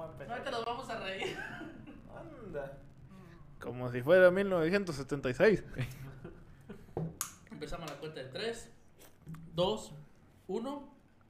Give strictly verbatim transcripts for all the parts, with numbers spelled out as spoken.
va a empezar. Ahorita nos vamos a reír. Anda. Como si fuera mil novecientos setenta y seis. Empezamos la cuenta de tres, dos, uno.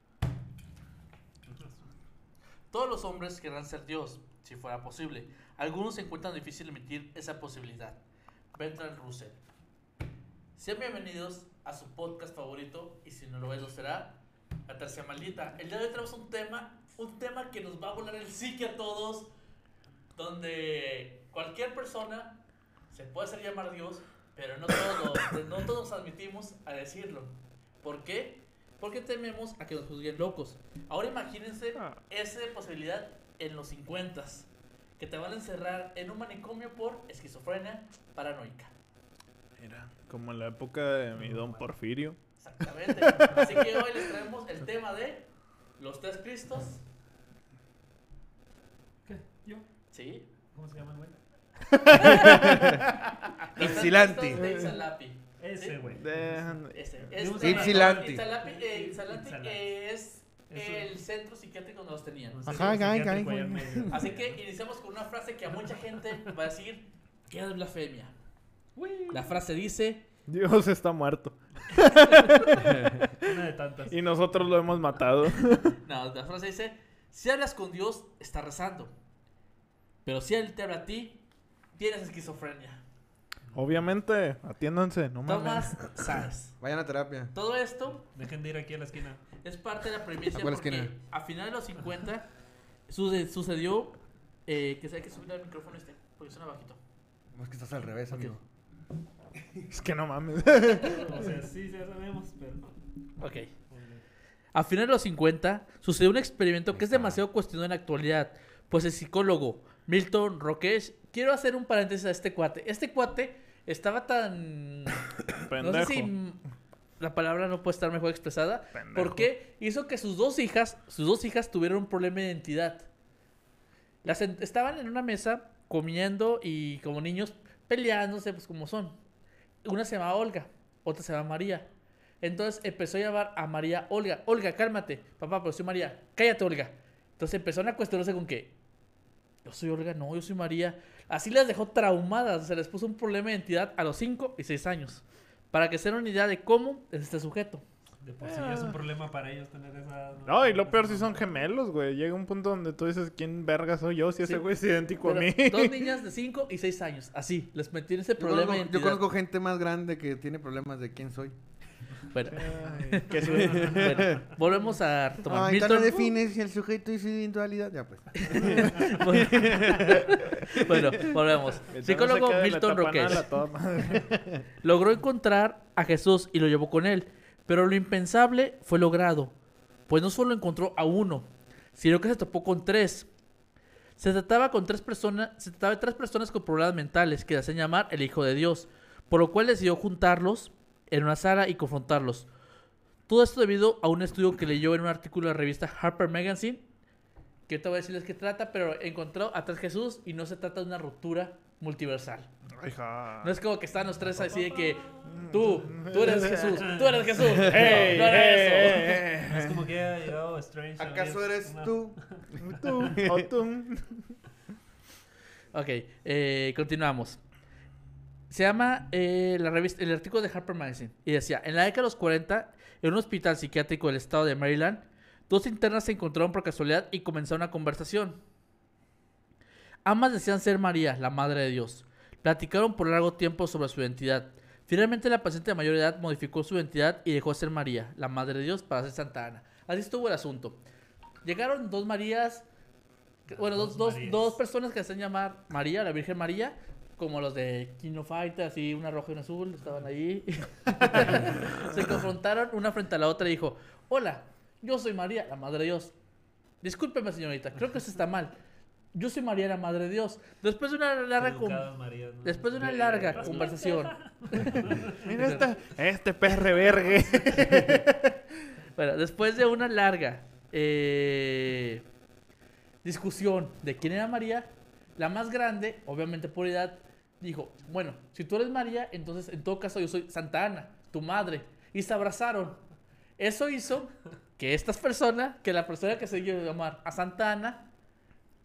Todos los hombres querrán ser Dios, si fuera posible. Algunos se encuentran difícil admitir esa posibilidad. Bertrand Russell. Sean bienvenidos a su podcast favorito, y si no lo es, lo será, La Tercia Maldita. El día de hoy tenemos un tema, un tema que nos va a volar el psique a todos, donde cualquier persona se puede hacer llamar Dios, pero no todos, no todos admitimos a decirlo. ¿Por qué? Porque tememos a que nos juzguen locos. Ahora imagínense esa posibilidad en los cincuentas, que te van a encerrar en un manicomio por esquizofrenia paranoica. Mira, como en la época de mi don Porfirio. Exactamente. Así que hoy les traemos el tema de los tres Cristos. ¿Qué? ¿Yo? Sí. ¿Cómo se llama el güey? Los tres Ipsilanti. Cristos de Itzalapi. Ese ¿Sí? güey. Dejan- Ese. Ipsilanti. Este, Ipsilanti. Itzalapi, eh, Itzalapi, Itzalapi. eh, es Es el un- centro psiquiátrico donde los tenían. Un Ajá, centro ay, ay, psiquiátrico ay, allá en güey. medio. Así que iniciamos con una frase que a mucha gente va a decir que es blasfemia. La frase dice: Dios está muerto. Una de tantas. Y nosotros lo hemos matado. No, la frase dice: si hablas con Dios, está rezando. Pero si Él te habla a ti, tienes esquizofrenia. Obviamente, atiéndanse, no mames. Tomás Sáenz. Vayan a terapia. Todo esto Dejen de ir aquí a la esquina. es parte de la premisa ¿A cuál porque esquina? a finales de los cincuenta suce- sucedió eh, que se hay que subir al micrófono este, porque suena bajito. Es que estás al revés, Ok. amigo. Es que no mames. O sea, sí, ya sabemos, pero no. Ok. A finales de los cincuenta sucedió un experimento que es demasiado cuestionado en la actualidad, pues el psicólogo Milton Rokesh, quiero hacer un paréntesis a este cuate. Este cuate estaba tan... Pendejo. No sé si mm, la palabra no puede estar mejor expresada, Pendejo. porque hizo que sus dos hijas, sus dos hijas tuvieran un problema de identidad. Las en- estaban en una mesa comiendo y como niños peleándose, pues como son. Una se llama Olga, otra se llama María. Entonces empezó a llamar a María Olga. Olga, cálmate. Papá, pero soy María. Cállate, Olga. Entonces empezaron a cuestionarse con que yo soy Olga, no, yo soy María. Así las dejó traumadas. Se les puso un problema de identidad a los cinco y seis años. Para que se den una idea de cómo es este sujeto. De por sí ya es un problema para ellos tener esa... No, y lo peor si son gemelos, güey. Llega un punto donde tú dices, ¿quién verga soy yo? Si ese Sí. güey es idéntico Pero a mí. dos niñas de cinco y seis años. Así, les metí en ese Yo problema de conozco, yo identidad. conozco gente más grande que tiene problemas de quién soy. Bueno, Ay, que soy- bueno, volvemos a tomar Ay, tal no Milton. defines si el sujeto y su individualidad. Ya pues. Bueno, volvemos. que Psicólogo no se quede la Milton etapa Rokesh anal a toda madre. logró encontrar a Jesús y lo llevó con él, pero lo impensable fue logrado, pues no solo encontró a uno, sino que se topó con tres. Se trataba con tres personas, se trataba de tres personas con problemas mentales que le hacen llamar el Hijo de Dios, por lo cual decidió juntarlos en una sala y confrontarlos. Todo esto debido a un estudio que leyó en un artículo de la revista Harper Magazine, que te voy a decirles qué trata, pero encontró a tres Jesús y no se trata de una ruptura multiversal. Ay, ja. No es como que están los tres así de que tú, tú eres Jesús, tú eres Jesús. Ey, no, no era ey, eso. ey, ey. Es como que haya llegado Strange. a ¿Acaso ver eres una- tú? Tú, o tú. Ok, eh, continuamos. Se llama eh, la revista, el artículo de Harper Magazine. Y decía, en la década de los cuarenta, en un hospital psiquiátrico del estado de Maryland, dos internas se encontraron por casualidad y comenzaron una conversación. Ambas decían ser María, la Madre de Dios. Platicaron por largo tiempo sobre su identidad. Finalmente la paciente de mayor edad modificó su identidad y dejó de ser María, la Madre de Dios, para ser Santa Ana. Así estuvo el asunto. Llegaron dos Marías, que- bueno, dos, Dos dos, Marías. dos personas que se hacen llamar María, la Virgen María, como los de King of Fighters, así una roja y una azul, estaban ahí. Se confrontaron una frente a la otra y dijo, hola, yo soy María, la Madre de Dios. Discúlpeme, señorita, creo que eso está mal. Yo soy María, la Madre de Dios. Después de una larga, con- Educadas Marías, ¿no? después de una De- larga de- conversación, Mira esta, este perre vergue. bueno, después de una larga eh, discusión de quién era María, la más grande, obviamente por edad, dijo, bueno, si tú eres María, entonces en todo caso yo soy Santa Ana, tu madre. Y se abrazaron. Eso hizo que estas personas, que la persona que se iba a llamar a Santa Ana,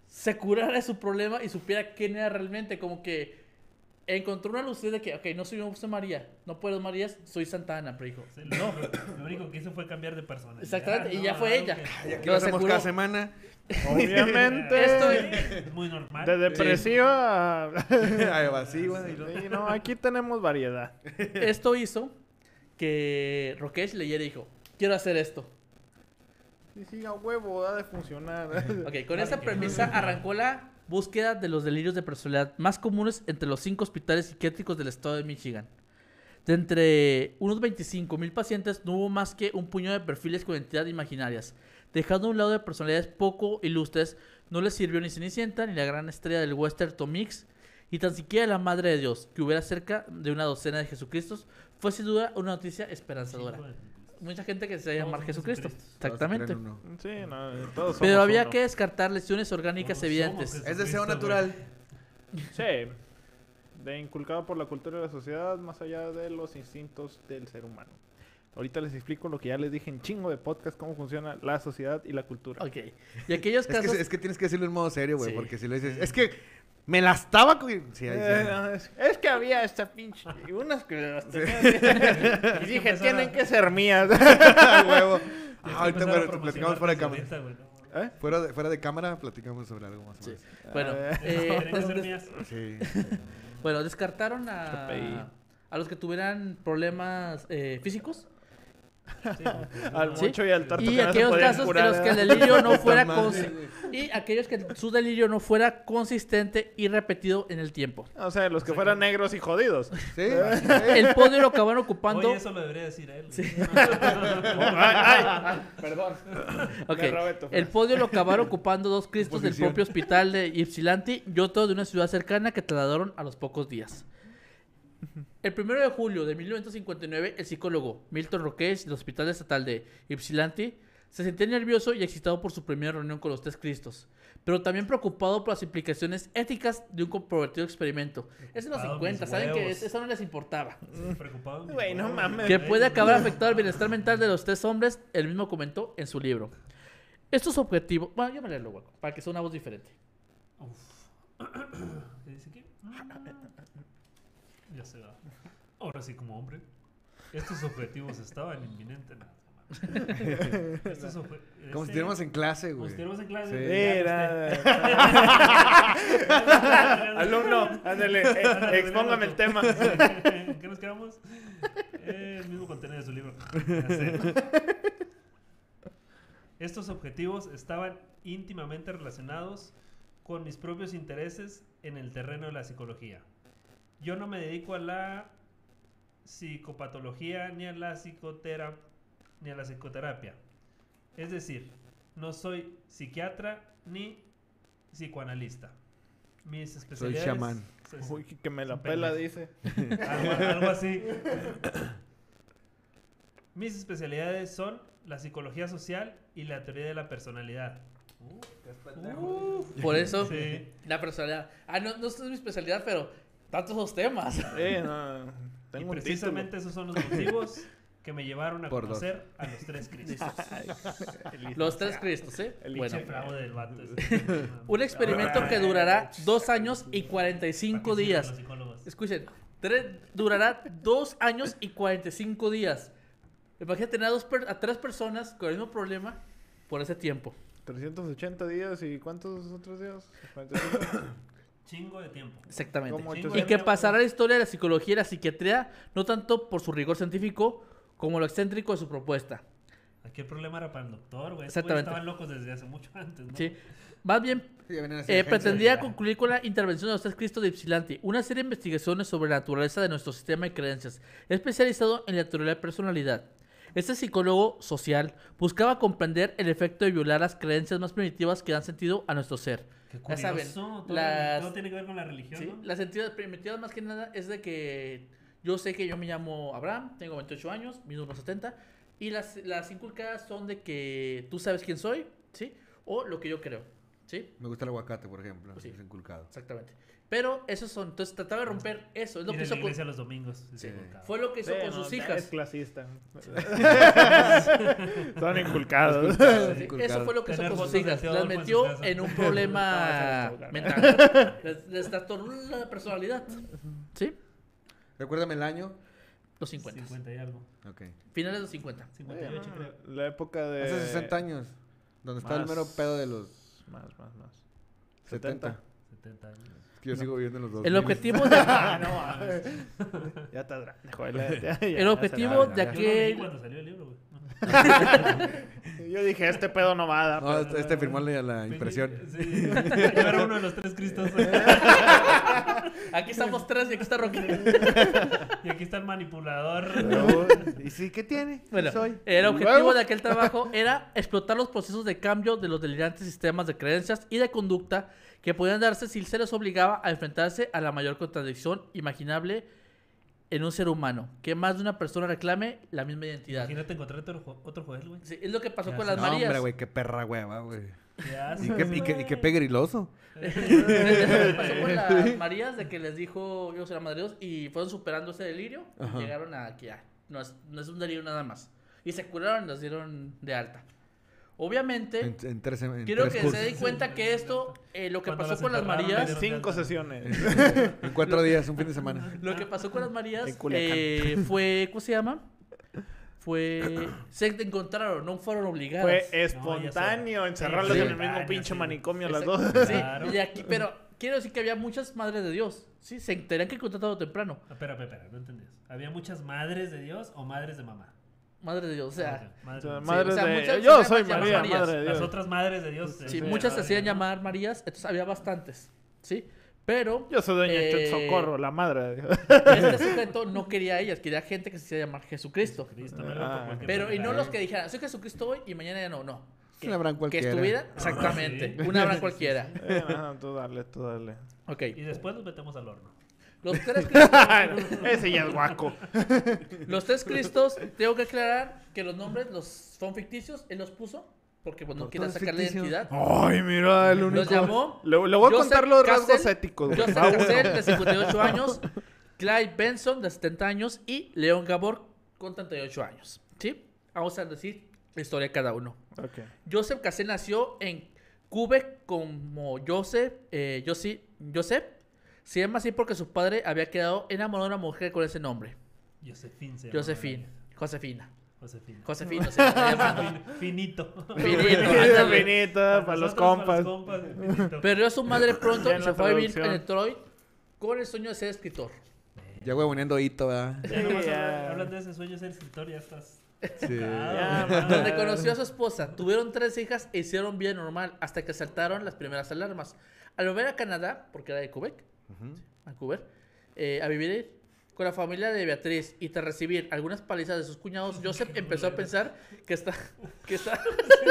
se curara de su problema y supiera quién era realmente. Como que encontró una lucidez de que, ok, no soy, no soy María, no puedo María, soy Santa Ana, pero dijo, Sí, lo, no. Lo único que hizo fue cambiar de persona. Exactamente, y no, ya fue algo ella. que- Y aquí Lo lo hacemos aseguró. cada semana. Obviamente. Esto Es muy normal. De depresiva a... A evasiva. y lo- Sí, no, aquí tenemos variedad. Esto hizo que Rokesh leyera y dijo, quiero hacer esto. Sí, sí, a huevo, ha de funcionar. Ok, con Claro esa que premisa no. arrancó la búsqueda de los delirios de personalidad más comunes entre los cinco hospitales psiquiátricos del estado de Michigan. De entre unos veinticinco mil pacientes, no hubo más que un puñado de perfiles con entidades imaginarias. Dejando a un lado de personalidades poco ilustres, no les sirvió ni Cenicienta, ni la gran estrella del western Tom Mix, y tan siquiera la Madre de Dios, que hubiera cerca de una docena de Jesucristos, fue sin duda una noticia esperanzadora. Hijo de- Mucha gente que se Todos llamar son Jesucristo. Jesucristos. Exactamente. Todos se creen uno. Sí, no, todos somos Pero había uno. que descartar lesiones orgánicas Todos evidentes. somos Es deseo Jesucristo, natural. Sí. De inculcado por la cultura de la sociedad más allá de los instintos del ser humano. Ahorita les explico lo que ya les dije en chingo de podcast, cómo funciona la sociedad y la cultura. Ok. Y aquellos Es casos... que, es que tienes que decirlo en modo serio, güey. Sí. Porque si lo dices, es que me la estaba. co-". Sí, ahí Eh, sí. no, es, es que había esta pinche... Y unas que las tenía- Y dije, empezar tienen a- que ser mías. A huevo. Tienes Ah, que ahorita empezar a bueno, platicamos fuera de cámara. promocionar desde ahorita, güey, no. ¿Eh? Fuera de, fuera de cámara platicamos sobre algo más. o Sí. menos. Bueno, Eh, eh, Tienen que ser mías. Sí. bueno, descartaron a, G P I. a los que tuvieran problemas eh, físicos Sí, Al Sí. mucho y al tarto y que no se aquellos podían casos curar, en los que el ¿eh? delirio no fuera Puta madre, consi- güey. y aquellos que su delirio no fuera consistente y repetido en el tiempo. O sea, los que fueran negros y jodidos. Sí. El podio lo acabaron ocupando. Oye, eso lo debería decir él. Sí. Ay, ay, perdón. Ok. Me robé tu El frase. podio lo acabaron ocupando dos cristos del Posición. propio hospital de Ypsilanti y otro de una ciudad cercana que trasladaron a los pocos días. El primero de julio de mil novecientos cincuenta y nueve, el psicólogo Milton Rokesh del Hospital Estatal de Ypsilanti se sentía nervioso y excitado por su primera reunión con los tres Cristos, pero también preocupado por las implicaciones éticas de un controvertido experimento. Es en los Preocupado cincuenta, mis saben que huevos. eso no les importaba. Sí, preocupado. mis Güey, no huevos, mames. Que güey. puede acabar afectando al bienestar mental de los tres hombres, él mismo comentó en su libro. Estos objetivos... Bueno, yo me leerlo, güey, para que sea una voz diferente. Uf. ¿Qué dice aquí? Ya se va. Ahora sí, como hombre. Estos objetivos estaban inminentes. No, no, Estos obje- Como si este- estuviéramos en clase, Como güey. si estuviéramos en clase. Sí. Ya, Mira. usted. Alumno, ándale, eh, Ándale, expóngame el tema. ¿En qué nos quedamos? Eh, el mismo contenido de su libro. Ya sé. Estos objetivos estaban íntimamente relacionados con mis propios intereses en el terreno de la psicología. Yo no me dedico a la psicopatología ni a la psicotera- ni a la psicoterapia. Es decir, no soy psiquiatra ni psicoanalista. Mis especialidades... chamán. Sí, sí. Uy, que me la Un pela, pendejo. dice. Algo, algo así. Mis especialidades son la psicología social y la teoría de la personalidad. Por eso, Sí. la personalidad. Ah, no, no es mi especialidad, pero tantos esos temas. Eh, no, Y tengo un precisamente esos son los motivos que me llevaron a Por dos. conocer a los tres Cristos. título. Los tres Cristos, ¿eh? El Bueno, Pinche fraude del vato ese. un experimento que durará dos años y cuarenta y cinco ¿Para qué sirven días. los psicólogos? Escuchen, tres- durará dos años y cuarenta y cinco días. Imagínate tener a, dos per- a tres personas con el mismo problema por ese tiempo. trescientos ochenta días y ¿cuántos otros días? cuarenta y cinco. Chingo de tiempo. Exactamente. Como Chingo Y de que tiempo. pasará a la historia de la psicología y la psiquiatría, no tanto por su rigor científico como lo excéntrico de su propuesta. Aquí el problema era para el doctor, güey. Estos güeyes Exactamente. estaban locos desde hace mucho antes, ¿no? ¿Sí? Más bien, Sí, ya venían así eh, de agencia, pretendía ya. concluir con la intervención de los tres Cristos de Ypsilanti, una serie de investigaciones sobre la naturaleza de nuestro sistema de creencias, especializado en la teoría de la personalidad. Este psicólogo social buscaba comprender el efecto de violar las creencias más primitivas que dan sentido a nuestro ser. Qué Ya curioso. saben, todo, las- todo tiene que ver con la religión, ¿Sí? ¿no? Las entidades primitivas más que nada es de que yo sé que yo me llamo Abraham, tengo veintiocho años, mido unos setenta, y las, las inculcadas son de que tú sabes quién soy, ¿sí? O lo que yo creo, ¿Sí? Me gusta el aguacate, por ejemplo. Pues sí. Es inculcado. Exactamente. Pero esos son, entonces trataba de romper eso. Es lo Ir que a hizo la con, iglesia los domingos. Sí. Sí. fue lo que hizo Sí, con no, sus Es hijas. clasista. Son inculcados. Sí, Inculcado. eso fue lo que hizo Tener con sus fotos de hijas. Las Teodoro en su metió casa. en un problema No, eso no mental. Les, les trastornó la personalidad. ¿Sí? Recuérdame el año. Los cincuenta. cincuenta y algo. Ok. Finales de los cincuenta. cincuenta y ocho, creo. La época de... Hace sesenta años. Donde está el Más. mero pedo de los Más, más, más. setenta. setenta años. Es que yo sigo viviendo en los dos. El objetivo de, Ah, no, mames. Ya está grande, joder. Ya- ya- el ya objetivo se de la- Yo lo leí aquel... cuando salió el libro, güey. No. Yo dije, este pedo no va a dar. No, este, este firmó la, la impresión. Sí. Yo era uno de los tres Cristos. Aquí estamos tres y aquí está Rocky. Y aquí está el manipulador. Pero, ¿y sí qué tiene? Bueno, Soy. el ¿Y objetivo luego? de aquel trabajo era explotar los procesos de cambio de los delirantes sistemas de creencias y de conducta que podían darse si se les obligaba a enfrentarse a la mayor contradicción imaginable en un ser humano, que más de una persona reclame la misma identidad. Imagínate encontrar otro, jo- otro Joel, güey. Sí, es lo que pasó Ya con sé. las No, Marías. hombre, güey, qué perra hueva, güey. Qué Y asco, qué, y, qué, y qué pegriloso. Eso que pasó con las Marías, de que les dijo yo soy la madre de Dios y fueron superando ese delirio y Ajá. llegaron a que ya, no es, no es un delirio nada más. Y se curaron y las dieron de alta. Obviamente, En, en tres, en quiero tres que cursos. se den cuenta que esto, eh, lo que Cuando pasó las con las enterraron, Marías, le dieron- Cinco sesiones. En cuatro días, un fin de semana. lo que pasó con las Marías En Culiacán. eh, fue, ¿cómo se llama? Fue, se encontraron, no fueron obligadas. Fue No, espontáneo ya sé. encerrarlos Sí. en el mismo Espontáneo, pinche sí. manicomio las Exacto. dos. Sí, Claro. y aquí, pero quiero decir que había muchas madres de Dios, sí, se tenían que encontrar tarde o temprano. Ah, Espera, espera, espera, no entendías. ¿Había muchas madres de Dios o madres de mamá? Madre de Dios, o sea, Ok, madres O de sea, mamá. madres o sea, de... muchas Yo se soy llaman María, Marías. madre de Dios. Las otras madres de Dios. sí, sí, muchas se ah, hacían ya. llamar Marías, entonces había bastantes, ¿sí? Pero Yo soy doña Eh, Chut Socorro, la madre de Dios. este sujeto no quería a ellas, quería gente que se hiciera llamar Jesucristo. Cristo, no, Ah, por cualquier Pero, y no pendejada. los que dijeran, soy Jesucristo hoy y mañana ya no, no. Es un Abraham Que cualquiera. estuvieran, exactamente, sí. un Abraham cualquiera. Eh, no, tú dale, tú dale. Ok, Y después los metemos al horno. los tres Cristos, Ese ya es guaco. los tres Cristos, tengo que aclarar que los nombres los son ficticios, él los puso, porque pues, no Por quiere todo es sacar la ficticio. identidad. Ay, mira, el único. Los llamó Le, le voy a Joseph contar los Cassell, rasgos éticos. güey. Joseph Va uno. Cassell, de cincuenta y ocho años, Clyde Benson, de setenta años, y León Gabor, con treinta y ocho años. ¿Sí? Vamos a decir la historia de cada uno. Ok. Joseph Cassell nació en Quebec como Joseph, eh, Josi- Joseph. Se llama así porque su padre había quedado enamorado de una mujer con ese nombre. Josefín se llama. Josephine. Josefina. Josefina. Josefina se está llamando. Fin- Finito. Finito, ándale. Finita, para los nosotros, compas. compas, finito. Perdió a su madre pronto Ya y en se la fue a vivir en traducción. Detroit con el sueño de ser escritor. Ya huevoneando hito, ¿verdad? Ya nomás Sí, hablan, ya. hablan de ese sueño de ser escritor, ya estás. Sí. Ya, Ah, man. Donde conoció a su esposa. Tuvieron tres hijas e hicieron vida normal hasta que saltaron las primeras alarmas. Al volver a Canadá, porque era de Quebec, Ujú. Vancouver, eh, a vivir con la familia de Beatriz y tras recibir algunas palizas de sus cuñados, Joseph empezó a pensar que está, que está,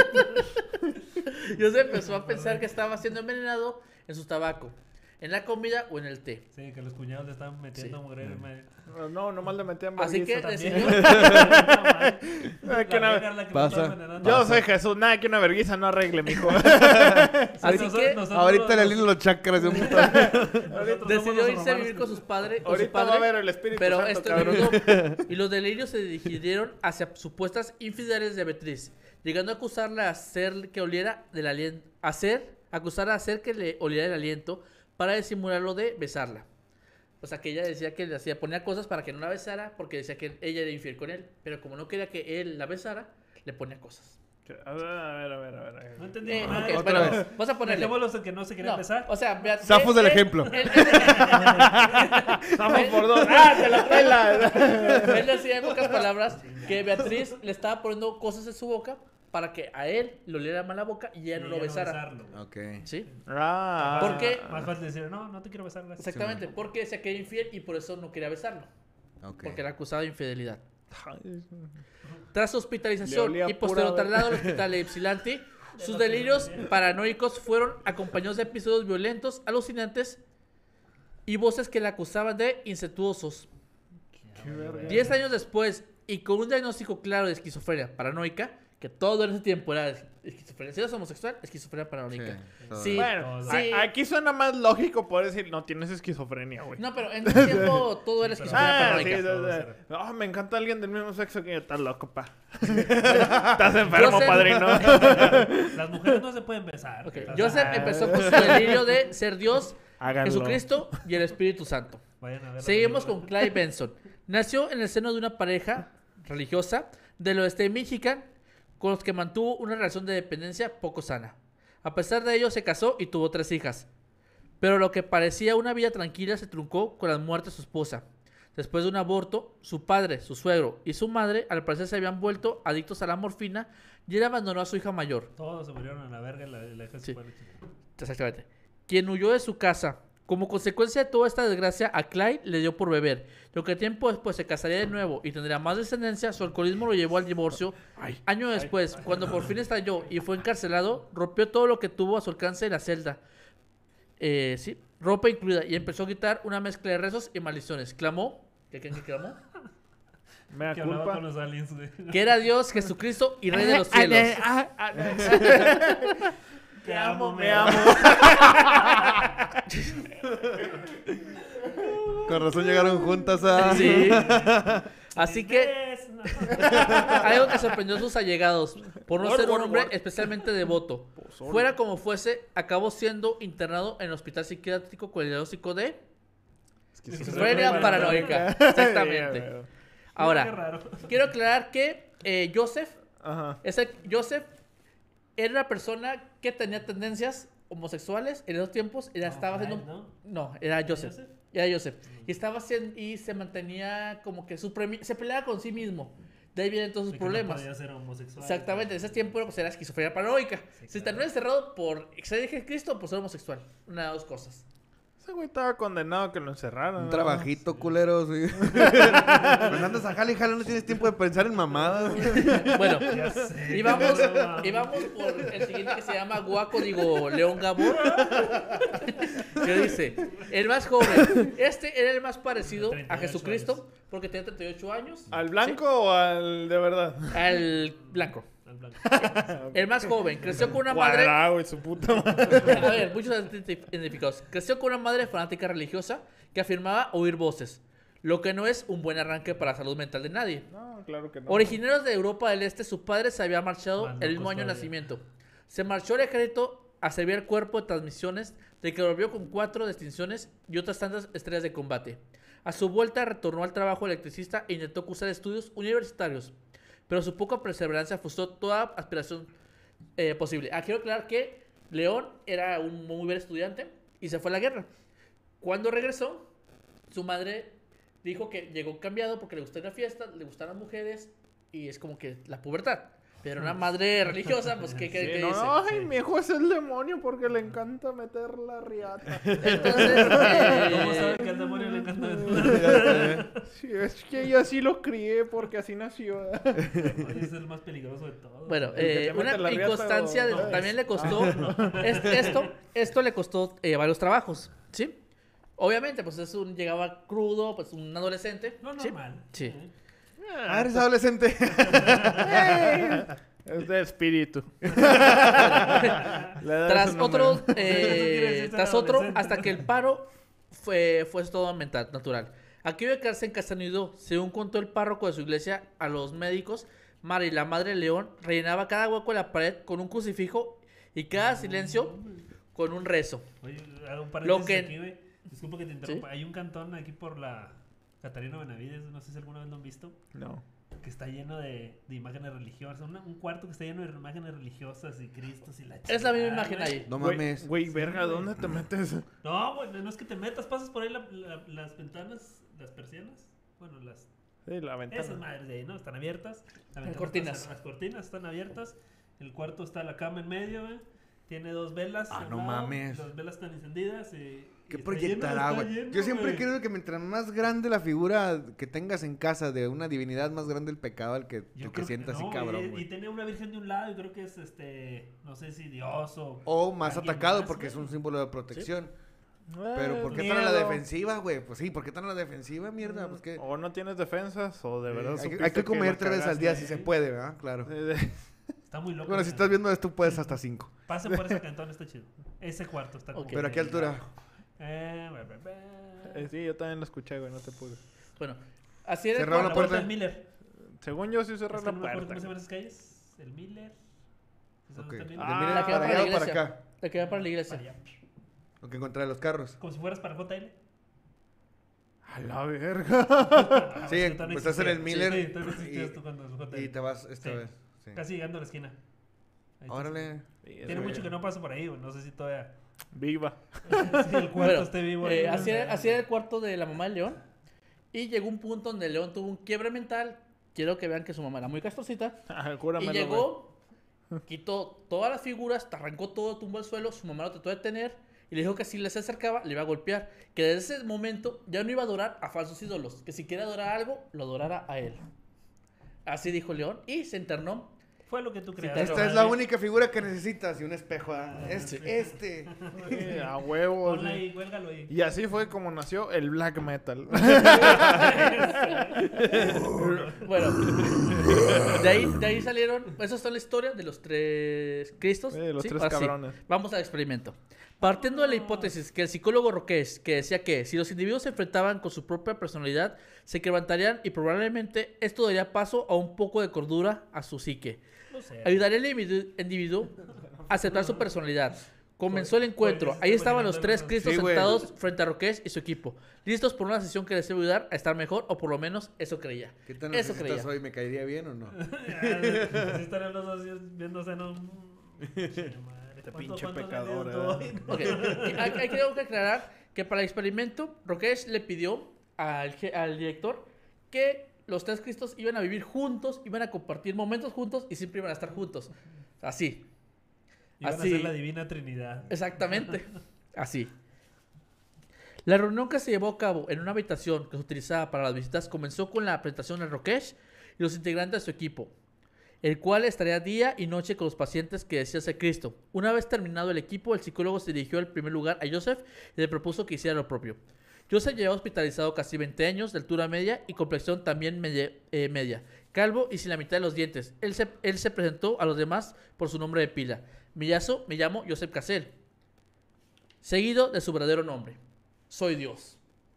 Joseph empezó a pensar que estaba siendo envenenado en su tabaco, en la comida o en el té. Sí, que los cuñados le estaban metiendo Sí. a morir. madre. No, nomás le metí a Así que También. decidió, Ay, que La no- verga es la que pasa. lo está envenenando. Yo soy Jesús, nada que una vergüenza no arregle, mijo. Sí, Así nosotros- que- nosotros Ahorita los- le alino los chakras de un montón. nosotros somos decidió los irse a romanos vivir con sus padres, con su Ahorita padre. va a ver el Espíritu Pero Santo, esto cabrón. ayudó, y los delirios se dirigieron hacia supuestas infidelidades de Beatriz, llegando a acusarla de hacer que oliera del aliento, hacer, acusarla de hacer que le oliera el aliento para disimular lo de besarla. O sea, que ella decía que le hacía, ponía cosas para que no la besara porque decía que ella era infiel con él, pero como no quería que él la besara, le ponía cosas. A ver, a ver, a ver. A ver. No entendí Eh, nada. ok, otra pero vez. vamos a ponerle. Dejémoslos en que no se querían No, besar. o sea, Beatriz. Zafos del él- ejemplo. él- él- Vamos por dos. ¡Ah, te la pela! Él decía en pocas palabras que Beatriz le estaba poniendo cosas en su boca para que a él le oliera mal la boca y ella Y no lo ya besara. besarlo, güey. Ok. ¿Sí? Ah. ¿Por qué? Más fácil decir, no, no te quiero besar. gracias. Exactamente, porque decía que era infiel y por eso no quería besarlo, Ok. porque era acusado de infidelidad. Ay, Tras su Le hospitalización olía y pura posterior ver- traslado al hospital de Ypsilanti, sus delirios paranoicos fueron acompañados de episodios violentos, alucinantes y voces que le acusaban de incestuosos. qué verga. Diez años después, y con un diagnóstico claro de esquizofrenia paranoica, que todo en ese tiempo era esquizofrenia. Si eres homosexual, esquizofrenia paranoica. todo. Sí, Bueno, sí. a- aquí suena más lógico poder decir, no tienes esquizofrenia, güey. No, pero en ese tiempo todo era esquizofrenia Ah, sí, paranoica. sí, Todo sí. será. No, me encanta alguien del mismo sexo que yo. Estás loco, pa. Estás enfermo, Joseph- padrino. Las mujeres no se pueden besar. Ok, O sea, Joseph empezó con su delirio de ser Dios, Háganlo. Jesucristo y el Espíritu Santo. vayan a ver la Seguimos película. con Clyde Benson. Nació en el seno de una pareja religiosa del oeste de Michigan con los que mantuvo una relación de dependencia poco sana. A pesar de ello, se casó y tuvo tres hijas. Pero lo que parecía una vida tranquila se truncó con la muerte de su esposa. Después de un aborto, su padre, su suegro y su madre al parecer se habían vuelto adictos a la morfina y él abandonó a su hija mayor. Todos se murieron a la verga y la, la hija se Sí. fue a la chica. Exactamente. Quien huyó de su casa. Como consecuencia de toda esta desgracia, a Clyde le dio por beber. Lo que tiempo después se casaría de nuevo y tendría más descendencia, su alcoholismo lo llevó al divorcio. Año después, cuando por fin estalló y fue encarcelado, rompió todo lo que tuvo a su alcance en la celda. Eh, sí, ropa incluida, y empezó a gritar una mezcla de rezos y maldiciones. Clamó, ¿qué creen que clamó? Me da Que hablaba culpa. con los aliens, güey. Que era Dios, Jesucristo y Rey de los cielos. Te amo, Me amo. Con razón llegaron juntas a... Sí. Así que Ves, no. algo que sorprendió a sus allegados, por no Gor, ser un gor, hombre gor. especialmente devoto. Pozole. Fuera como fuese, acabó siendo internado en el hospital psiquiátrico con el diagnóstico de esquizofrenia paranoica. Exactamente. Qué Ahora, raro. quiero aclarar que eh, Joseph, Ajá. ese Joseph era una persona que tenía tendencias homosexuales en esos tiempos y la No, estaba Clyde, haciendo. ¿no? No, era Joseph. Joseph? Era Joseph. Y estaba haciendo, y se mantenía como que su premi- se peleaba con sí mismo. De ahí vienen todos sus De que no problemas. podía ser homosexual. Exactamente, en ese tiempo pues, era esquizofrenia paranoica. Sí, Se claro. terminó encerrado por ser de Cristo o por ser homosexual. Una de las dos cosas. Ese güey estaba condenado a que lo encerraran. Un ¿no? trabajito, culero, sí. Cuando andas a jale y jale, no tienes tiempo de pensar en mamadas, güey. Bueno, Ya sé. y vamos, No mames. y vamos por el siguiente que se llama Guaco, digo, León Gabor. Que dice, el más joven. Este era el más parecido treinta y a ocho Jesucristo años. porque tenía treinta y ocho años. ¿Al blanco o al de verdad? Sí, al blanco. Al blanco. El más joven. Creció con una madre... Cuadrado, güey, su puta madre. A ver, muchos identificados. Creció con una madre fanática religiosa que afirmaba oír voces, lo que no es un buen arranque para la salud mental de nadie. No, claro que no. Originarios de Europa del Este, su padre se había marchado Más el locos mismo año de todavía. nacimiento. Se marchó al ejército a servir al cuerpo de transmisiones, de que volvió con cuatro distinciones y otras tantas estrellas de combate. A su vuelta retornó al trabajo de electricista e intentó cursar estudios universitarios, pero su poca perseverancia frustró toda aspiración eh, posible. Ah, quiero aclarar que León era un muy buen estudiante y se fue a la guerra. Cuando regresó, su madre dijo que llegó cambiado porque le gustó una fiesta, le gustaron las mujeres y es como que la pubertad. Pero una madre religiosa, pues, ¿qué, qué, Sí, qué no, dice? ay, mi hijo es el demonio porque le encanta meter la riata. Entonces, ¿Cómo eh, sabe que al demonio le encanta Sí, es que yo así lo crié porque así nació. Oye, es el más peligroso de todos. bueno, El que eh, te mete una la riata inconstancia o- de- no, también es- le costó, es- esto, esto le costó eh, varios trabajos, ¿sí? Obviamente, pues es un, llegaba crudo, pues un adolescente. No, ¿sí? normal. Sí. ¿eh? Ah, eres adolescente. Es de espíritu. Le das Tras un otro, número. eh, Eso quiere decir tras ser otro, adolescente. hasta que el paro fue, fue todo mental, natural. Aquí iba a quedarse en Castañudo, según contó el párroco de su iglesia a los médicos, Mari, la madre de León, rellenaba cada hueco de la pared con un crucifijo y cada silencio con un rezo. Oye, hago un Lo paréntesis que- aquí, güey. Disculpa que te interrumpa. Hay un cantón aquí por la Catarina Benavides, no sé si alguna vez lo han visto, No. que está lleno de, de imágenes religiosas. Una- un cuarto que está lleno de imágenes religiosas y cristos y la Es la misma chingada, imagen güey. ahí. No Güey, mames. Güey, verga, güey. ¿dónde te metes? No, güey, no es que te metas, pasas por ahí la- la- las ventanas, las persianas. Bueno, las Sí, la esas ventana. madres de ahí, ¿no? Están abiertas. La Las ventana cortinas. está- las cortinas están abiertas. El cuarto está la cama en medio, güey. Tiene dos velas. Ah, al no lado, mames. Las velas están encendidas. Y, ¿Qué y está proyectará, lleno, está güey? lleno, Yo siempre güey. creo que mientras más grande la figura que tengas en casa de una divinidad, más grande el pecado al que, Yo el que creo sientas así no, cabrón, y, güey. y tenía una virgen de un lado y creo que es este, no sé si Dios o... O más alguien atacado más, porque es güey. un símbolo de protección. Pero Eh, ¿por qué están a la miedo. defensiva, güey? Pues sí, ¿por qué están a la defensiva, mierda? Pues que... O no tienes defensas o de verdad hay, que- supiste hay que comer la tres veces al día si cagaste, se ¿eh? puede, ¿verdad? Claro. cagaste. Está muy loco. Bueno, si ese estás cantón. viendo esto, puedes hasta cinco. Pasen por ese cantón, está chido. Ese cuarto está como... Ok. ¿Pero a qué altura? Eh, bla, bla, bla. Eh, sí, yo también lo escuché, güey, no te pude. Bueno, así era. el Cerraron A la la vuelta puerta. del Miller. Según yo sí Es cerré que la no me acuerdo puerta. cómo se llaman esas calles. El Miller. ¿Sí sabes Ok. dónde está el ¿De Miller? Ah, Miller la que va para para la allá o para iglesia. acá? La que va para la iglesia. Para allá. Lo que encontré de los carros. Como si fueras para J L. A la verga. Ah, Sí, pues, tú no pues estás en el existías. Miller Sí, tú no existías y- tú cuando J L. Y te vas esta Sí. vez. Sí. Casi llegando a la esquina. Ahí está. Órale. Tiene mucho que no paso por ahí, güey. No sé si todavía... Viva. si el cuarto Bueno, esté vivo. ahí. eh, así, era, así era el cuarto de la mamá de León. Y llegó un punto donde León tuvo un quiebre mental. Quiero que vean que su mamá era muy castrocita. Ah, Y júramelo, güey. llegó, quitó todas las figuras, arrancó todo, tumbó al suelo. Su mamá lo trató de detener y le dijo que si le se acercaba, le iba a golpear. Que desde ese momento ya no iba a adorar a falsos ídolos. Que si quiere adorar algo, lo adorara a él. Así dijo León y se internó. Fue lo que tú creas. te Esta es la única figura que necesitas y un espejo. ah, Es Sí. este. Sí, a huevos. Ponla sí. ahí, cuélgalo ahí. Y así fue como nació el black metal. Bueno, de ahí, de ahí salieron. Esa es toda la historia de los tres Cristos. Eh, los ¿sí? tres Ahora sí, cabrones. vamos al experimento. Partiendo de la hipótesis que el psicólogo Roques, que decía que si los individuos se enfrentaban con su propia personalidad, se quebrantarían y probablemente esto daría paso a un poco de cordura a su psique. No sé. Ayudaría al individu- individuo a aceptar su personalidad. Comenzó el encuentro. Ahí estaban los tres Cristos Sí, güey. sentados frente a Roques y su equipo, listos por una sesión que les iba a ayudar a estar mejor, o por lo menos eso creía. ¿Qué tan Eso necesitas creía. hoy? ¿Me caería bien o no? Así estarían los dos viéndose, ¿no? Che, madre, Este ¿cuánto- pinche cuánto pecador, le dio ¿eh? todo? Ok, hay, hay que aclarar que para el experimento, Roques le pidió al, je- al director que los tres Cristos iban a vivir juntos, iban a compartir momentos juntos y siempre iban a estar juntos. Así, Iban Así. a ser la divina trinidad. exactamente. Así. La reunión que se llevó a cabo en una habitación que se utilizaba para las visitas comenzó con la presentación de Roques y los integrantes de su equipo, el cual estaría día y noche con los pacientes que decía ser Cristo. Una vez terminado el equipo, el psicólogo se dirigió en primer lugar a Joseph y le propuso que hiciera lo propio. Joseph llevaba hospitalizado casi veinte años, de altura media y complexión también media, eh, media, calvo y sin la mitad de los dientes. Él se, él se presentó a los demás por su nombre de pila. Millazo, me llamo Joseph Cassel, seguido de su verdadero nombre. Soy Dios.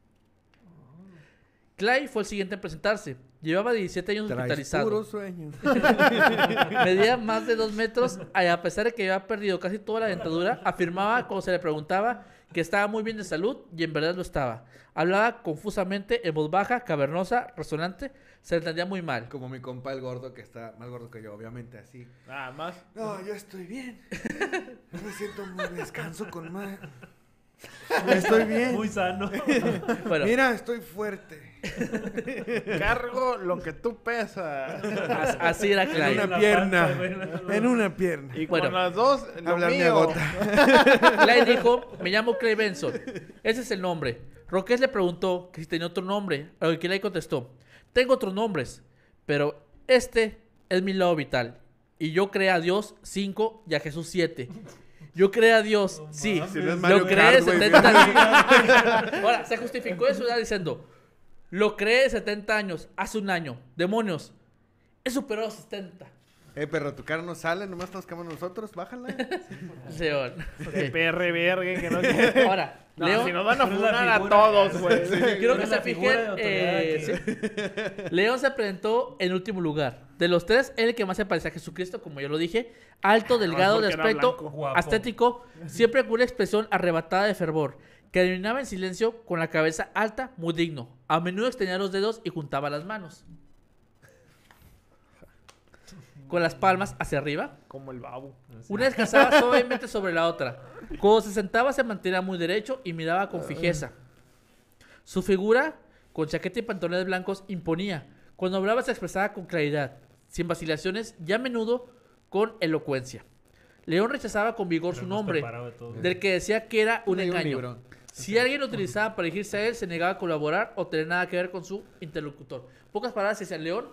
Clay fue el siguiente en presentarse. Llevaba diecisiete años Traes hospitalizado. puros sueños. Medía más de dos metros. y A pesar de que había perdido casi toda la dentadura, afirmaba cuando se le preguntaba que estaba muy bien de salud y en verdad lo estaba. Hablaba confusamente, en voz baja, cavernosa, resonante. Se le entendía muy mal. Como mi compa el gordo, que está más gordo que yo, obviamente, así. Nada más. No, yo estoy bien. Yo me siento muy descanso con más. Estoy bien. Muy sano. Bueno, Mira, estoy fuerte. Cargo lo que tú pesas. as- así era En Clay. una la pierna. panza, güey. En una pierna. Y Bueno. con las dos, lo Hablar mi mío. agota. Clay dijo, me llamo Clay Benson. Ese es el nombre. Roques le preguntó que si tenía otro nombre, a lo que Clay contestó, tengo otros nombres, pero este es mi lado vital. Y yo creé a Dios cinco y a Jesús siete. Yo creé a Dios, No sí, mames. Si no es Mario lo creé Kart, güey. setenta años. Ahora, se justificó de su edad diciendo, lo creé setenta años, hace un año. Demonios, he superado los setenta. Eh, perro, tu cara no sale, nomás estamos quedando nosotros, bájala. León. De Ok. perre verga que no quiere. Ahora, No, León, si nos van a Pero es la funar a figura. todos, güey. quiero que Es se la figura de fijen. autoridad eh, que- sí. León se presentó en último lugar. De los tres, él el que más se parece a Jesucristo, como yo lo dije. Alto, delgado, de porque era aspecto, blanco. Guapo. estético, siempre con una expresión arrebatada de fervor, que adivinaba en silencio con la cabeza alta, muy digno. A menudo extendía los dedos y juntaba las manos, con las palmas hacia arriba. Como el babo. Una descansaba suavemente sobre la otra. Cuando se sentaba se mantenía muy derecho y miraba con fijeza. Su figura, con chaqueta y pantalones blancos, imponía. Cuando hablaba se expresaba con claridad, sin vacilaciones y a menudo con elocuencia. León rechazaba con vigor su Pero hemos nombre, preparado de todo. del que decía que era un Hay un engaño. libro. Si alguien lo utilizaba para dirigirse a él, se negaba a colaborar o tener nada que ver con su interlocutor. Pocas palabras decía León.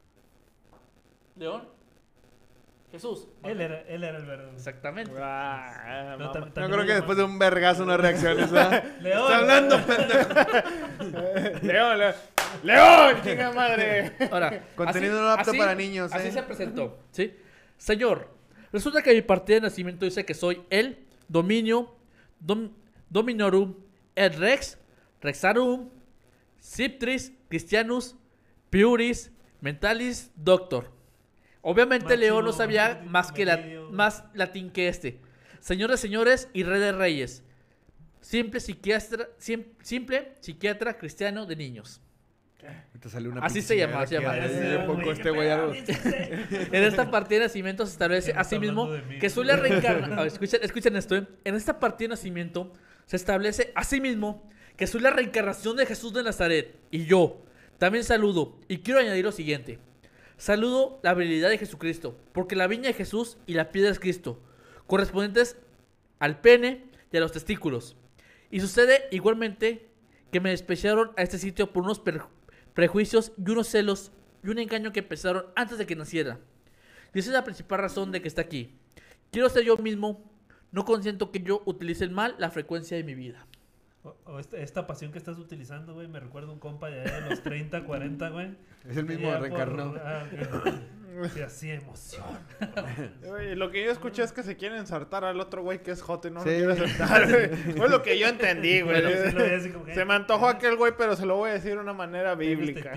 León. Jesús. Él era, él era el verdadero. Exactamente. Ah, No, mamá. tam- Yo también creo le que llaman- después de un vergazo no reacciones, ¿verdad? León. Está hablando, pendejo. León, León. ¡León! ¡Chinga madre! Ahora, Contenido no apto para niños, Así ¿eh? se presentó, ¿sí? Señor, resulta que mi partida de nacimiento dice que soy el Dominio, dom, Dominorum, et Rex, Rexarum, Ciptris, Christianus, Piuris, Mentalis, Doctor. Obviamente Máximo, León no sabía máximo, más, que la, medio. más latín que este. Señor de señores y rey de reyes. Simple psiquiatra, sim- simple psiquiatra cristiano de niños. Te salió una Así pinche se llama, señora se llama. que Ese hace era, poco güey, este qué güey pedo, algo- dice. En esta partida de nacimiento se establece Ya a no sí está mismo hablando de mí, que soy güey. la reencarnación. Escuchen, escuchen esto. ¿eh? En esta partida de nacimiento se establece a sí mismo que soy la reencarnación de Jesús de Nazaret. Y yo también saludo. Y quiero añadir lo siguiente. Saludo la habilidad de Jesucristo, porque la viña es Jesús y la piedra es Cristo, correspondientes al pene y a los testículos. Y sucede igualmente que me despreciaron a este sitio por unos per- prejuicios y unos celos y un engaño que empezaron antes de que naciera. Y esa es la principal razón de que está aquí. Quiero ser yo mismo, no consiento que yo utilice el mal la frecuencia de mi vida. O, o esta, esta pasión que estás utilizando, güey, me recuerda a un compa de allá de los treinta, cuarenta, güey. Es el que mismo ya reencarnó. por- ah, ok. Sí, así emoción. Oye, lo que yo escuché es que se quieren ensartar al otro güey que es jote, no Sí. lo quiero aceptar, güey. Fue lo que yo entendí, güey. Bueno, sí lo veía así como que- Se me antojó aquel güey, pero se lo voy a decir de una manera bíblica.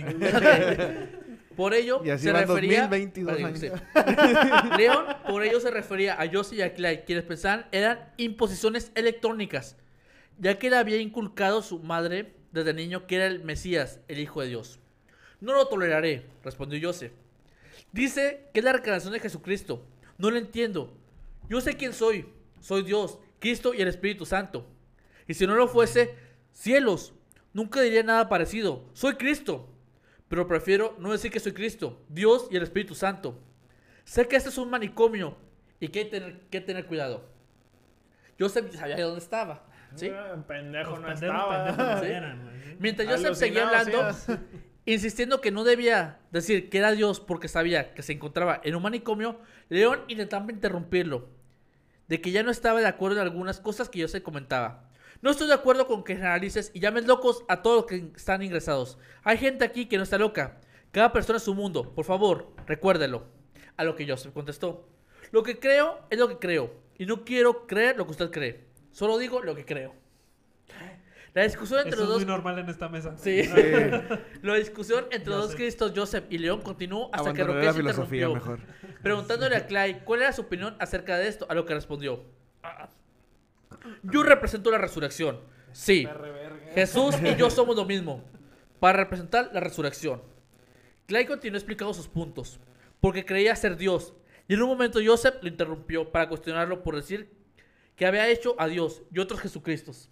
Por ello Y así se van refería... dos mil veintidós Vale, años. sí. León, por ello se refería a Joseph y a Clyde, quienes pensaban eran imposiciones electrónicas, ya que le había inculcado su madre desde niño que era el Mesías, el Hijo de Dios. No lo toleraré, respondió Joseph. Dice que es la reencarnación de Jesucristo. No lo entiendo. Yo sé quién soy. Soy Dios, Cristo y el Espíritu Santo. Y si no lo fuese, cielos, nunca diría nada parecido. Soy Cristo. Pero prefiero no decir que soy Cristo, Dios y el Espíritu Santo. Sé que este es un manicomio y que hay tener, que tener cuidado. Joseph sabía dónde estaba, ¿sí? Ah, pendejo Los no pendejos, estaba. pendejos no Sí. eran, güey. Mientras Joseph seguía Alucinado, hablando, sí. insistiendo que no debía decir que era Dios porque sabía que se encontraba en un manicomio, León intentaba interrumpirlo, de que ya no estaba de acuerdo en algunas cosas que Joseph comentaba. No estoy de acuerdo con que generalices y llames locos a todos los que están ingresados. Hay gente aquí que no está loca. Cada persona es su mundo. Por favor, recuérdelo. A lo que Joseph contestó. Lo que creo es lo que creo. Y no quiero creer lo que usted cree. Solo digo lo que creo. La discusión entre Eso los es muy dos... normal en esta mesa. Sí. Sí. La discusión entre los dos Joseph. Cristos, Joseph y León, continuó hasta que Abandonaré Roque la se filosofía interrumpió, mejor. preguntándole a Clay cuál era su opinión acerca de esto, a lo que respondió: yo represento la resurrección. Sí, Jesús y yo somos lo mismo, para representar la resurrección. Clay continuó explicando sus puntos, porque creía ser Dios, y en un momento Joseph lo interrumpió para cuestionarlo por decir que había hecho a Dios y otros Jesucristos.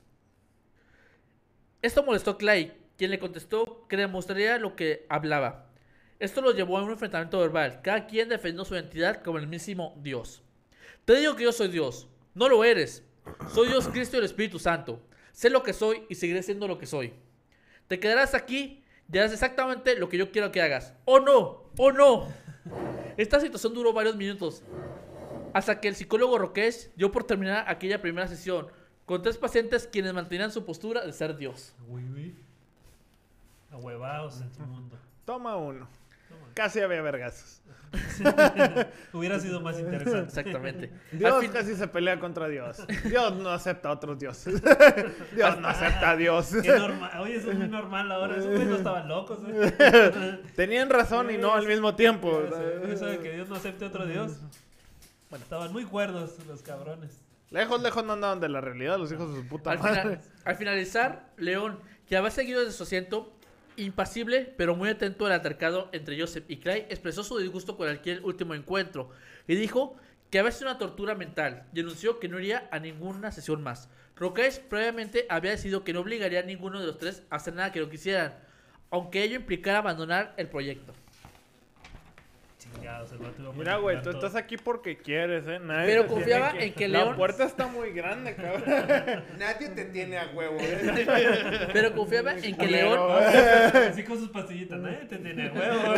Esto molestó a Clay, quien le contestó que demostraría lo que hablaba. Esto lo llevó a un enfrentamiento verbal, cada quien defendiendo su identidad como el mismísimo Dios. Te digo que yo soy Dios, no lo eres. Soy Dios, Cristo y el Espíritu Santo. Sé lo que soy y seguiré siendo lo que soy. Te quedarás aquí y harás exactamente lo que yo quiero que hagas. ¡Oh no! ¡Oh no! Esta situación duró varios minutos, hasta que el psicólogo Roquesh dio por terminar aquella primera sesión, con tres pacientes quienes mantenían su postura de ser Dios. Uy, uy. Ahuevados en su mundo. Toma uno. Toma. Casi había vergazos. Hubiera sido más interesante. Exactamente. Dios Al fin- casi se pelea contra Dios. Dios no acepta a otros dioses. Dios no acepta a Dios. Qué normal. Oye, eso es muy normal ahora. Esos güeyes no estaban locos. ¿eh? Tenían razón y no al mismo tiempo. Eso de que Dios no acepte a otro Dios. Bueno, estaban muy cuerdos los cabrones. Lejos, lejos no andaban de la realidad los hijos de su puta Al, madre. final- al finalizar, León, que había seguido desde su asiento, impasible pero muy atento al altercado entre Joseph y Clay, expresó su disgusto con aquel último encuentro y dijo que había sido una tortura mental y anunció que no iría a ninguna sesión más. Roquesh previamente había decidido que no obligaría a ninguno de los tres a hacer nada que no quisieran, aunque ello implicara abandonar el proyecto. Chingados, el vato iba a Mira, güey, tú manipular estás aquí porque quieres, ¿eh? Nadie Pero te confiaba tiene en que La León- puerta está muy grande, cabrón. Nadie te tiene a huevo. ¿eh? Pero confiaba en que Culero. León... todo. Así con sus pastillitas, ¿no? Te tiene huevo.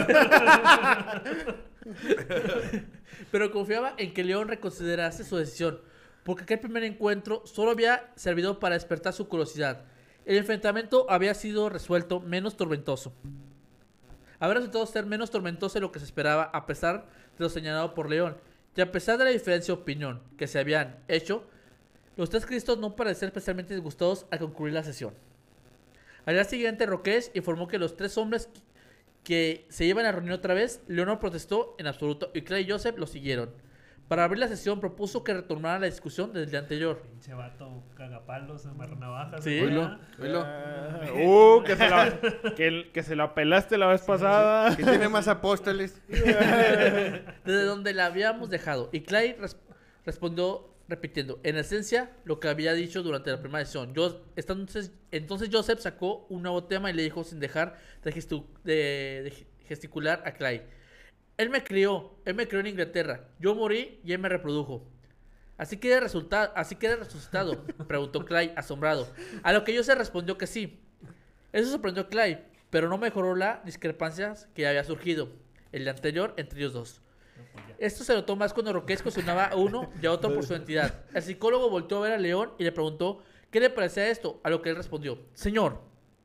Pero confiaba en que León reconsiderase su decisión, porque aquel primer encuentro solo había servido para despertar su curiosidad. El enfrentamiento había sido resuelto menos tormentoso. Había resultado ser menos tormentoso de lo que se esperaba, a pesar de lo señalado por León, que a pesar de la diferencia de opinión que se habían hecho, los tres cristos no parecían especialmente disgustados al concluir la sesión. Al día siguiente, Roques informó que los tres hombres que se iban a reunir otra vez, León no protestó en absoluto y Clay y Joseph lo siguieron. Para abrir la sesión propuso que retomaran la discusión del día anterior. Pinche vato, cagapalos, amarranavajas. Sí. Oílo, oílo. Ah, uh, que se, la, que, que se la pelaste la vez pasada. Que tiene más apóstoles. Desde donde la habíamos dejado. Y Clay res- respondió repitiendo, en esencia, lo que había dicho durante la primera sesión. Yo, entonces, entonces Joseph sacó un nuevo tema y le dijo sin dejar de, gestu- de, de gesticular a Clay. Él me crió, él me crió en Inglaterra. Yo morí y él me reprodujo. Así que resulta- así que resucitado, preguntó Clay asombrado. A lo que Joseph respondió que sí. Eso sorprendió a Clay, pero no mejoró la discrepancia que había surgido el día anterior entre ellos dos. Esto se notó más cuando Roques cuestionaba a uno y a otro por su entidad. El psicólogo volteó a ver a León y le preguntó qué le parecía esto, a lo que él respondió: Señor,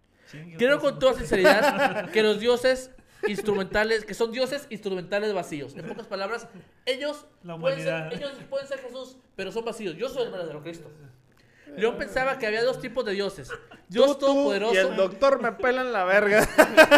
quiero con toda sinceridad que los dioses instrumentales, que son dioses instrumentales vacíos. En pocas palabras, ellos La pueden ser, humanidad. ellos pueden ser Jesús, pero son vacíos. Yo soy el verdadero Cristo. León pensaba que había dos tipos de dioses: Dios Tú, tú todopoderoso. y el doctor me pelan la verga.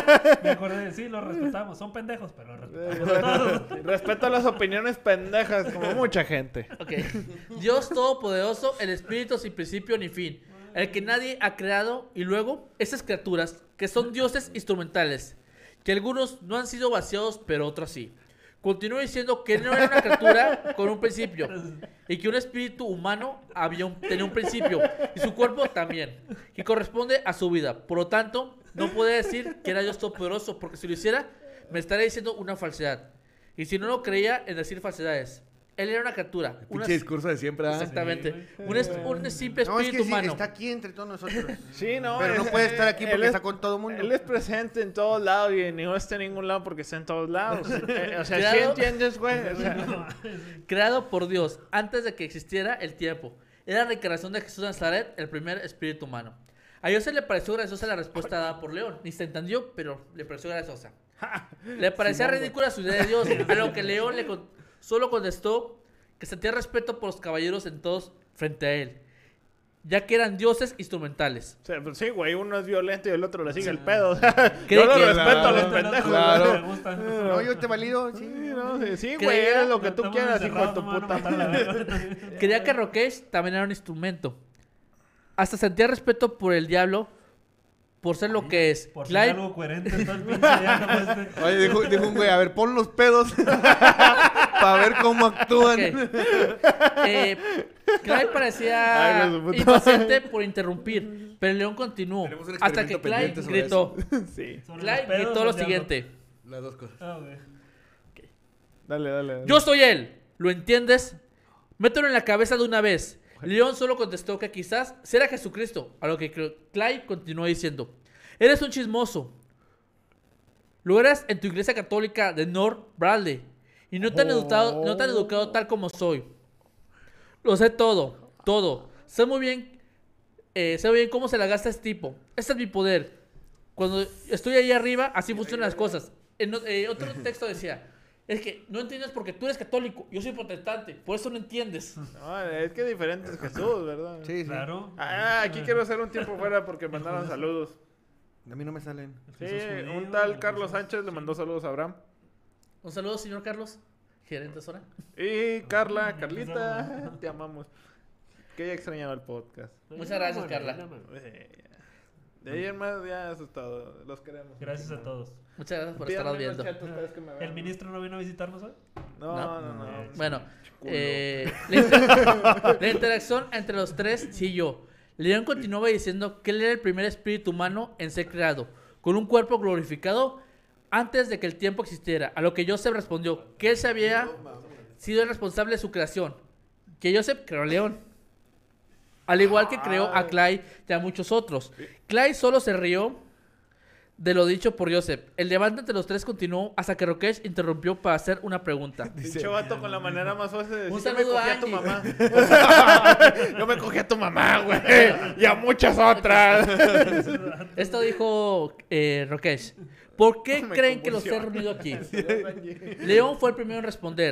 Me acordé de sí, los respetamos. Son pendejos, pero los respetamos. Respeto las opiniones pendejas, como mucha gente. Ok. Dios todopoderoso, el espíritu sin principio ni fin, el que nadie ha creado, y luego esas criaturas que son dioses instrumentales, que algunos no han sido vaciados, pero otros sí. Continuó diciendo que no era una criatura con un principio y que un espíritu humano había un- tenía un principio y su cuerpo también, que corresponde a su vida. Por lo tanto, no puede decir que era Dios todopoderoso, porque si lo hiciera, me estaría diciendo una falsedad. Y si no lo creía en decir falsedades, él era una criatura. Una, Pinche discurso de siempre. ¿ah? exactamente. Sí, Un, es- un simple No, es espíritu que sí, humano. está aquí entre todos nosotros. Sí, no. Pero no es- puede estar aquí él porque es- está con todo el mundo. Él es presente en todos lados y no está en ningún lado porque está en todos lados. Eh, o sea, ¿sí Claro. entiendes, güey? O sea, Creado por Dios antes de que existiera el tiempo. Era la reencarnación de Jesús de Nazaret, el primer espíritu humano. A Dios se le pareció graciosa la respuesta dada por León. Ni se entendió, pero le pareció graciosa. Le parecía Simón, ridícula su idea de Dios, a lo que León le con- solo contestó que sentía respeto por los caballeros sentados frente a él, ya que eran dioses instrumentales. o sea, pues sí, güey, uno es violento y el otro le sigue el pedo. Cree Yo lo que- respeto a los Claro, pendejos. claro. güey. Me gusta. No, yo te valido. Sí, Sí, no, sí, sí, güey, Creía- eres lo que tú Estamos quieras, hijo de encerrados, tu no me van a puta matar, la madre. verdad. Creía que Roques también era un instrumento. Hasta sentía respeto por el diablo, por ser lo que es. Por ser Clive- algo coherente en todo el pinche día, no puede ser. Oye, dijo, dijo un güey, a ver, pon los pedos para ver cómo actúan. Ok. Eh, Clive parecía Ay, no, su puta impaciente por interrumpir, pero León continuó Tenemos un hasta que experimento Clive pendiente sobre gritó. Sí, Sobre Clive los pedos gritó o lo el diablo. siguiente: Las dos cosas. Ah, güey. dale, dale. dale. Yo soy él, ¿lo entiendes? Mételo en la cabeza de una vez. León solo contestó que quizás será Jesucristo, a lo que Clive continuó diciendo: eres un chismoso. Lo eras en tu iglesia católica de North Bradley y no te han educado, no te han educado tal como soy. Lo sé todo, todo. Sé muy bien, eh, sé muy bien cómo se la gasta este tipo. Este es mi poder. Cuando estoy ahí arriba, así funcionan las cosas. En o- eh, otro texto decía: es que no entiendes porque tú eres católico, yo soy protestante, por eso no entiendes. No, es que diferente es Jesús, ¿verdad? Sí, sí. Claro. Ah, aquí quiero hacer un tiempo fuera porque mandaron saludos. A mí no me salen. Sí, Jesús judío, un tal el Carlos Jesús- Sánchez le mandó saludos a Abraham. Un saludo, señor Carlos, gerente Sora. Y Carla, Carlita, te amamos. Que ella extrañaba el podcast. Muchas gracias, Carla. Eh, De ahí en más ya eso es todo. Los queremos. Gracias a todos. Muchas gracias por Pídanme estarnos en el viendo. chat ustedes que me vean. ¿El ministro no vino a visitarnos hoy? No, ¿No? no, no. No. Bueno, Culo. eh, la, inter- la interacción entre los tres siguió. León continuaba diciendo que él era el primer espíritu humano en ser creado, con un cuerpo glorificado antes de que el tiempo existiera. A lo que Joseph respondió que él se había sido el responsable de su creación, que Joseph creó a León, al igual que creó a Clyde y a muchos otros. Clyde solo se rió de lo dicho por Joseph. El debate entre los tres continuó hasta que Roques interrumpió para hacer una pregunta. Pinche vato con la manera más fácil de decir: Un yo me saludo cogí a a tu Angie. mamá. Yo me cogí a tu mamá, güey. Y a muchas otras. Esto dijo eh, Roques. ¿Por qué Me creen que los he convulsiona. reunido aquí? León fue el primero en responder.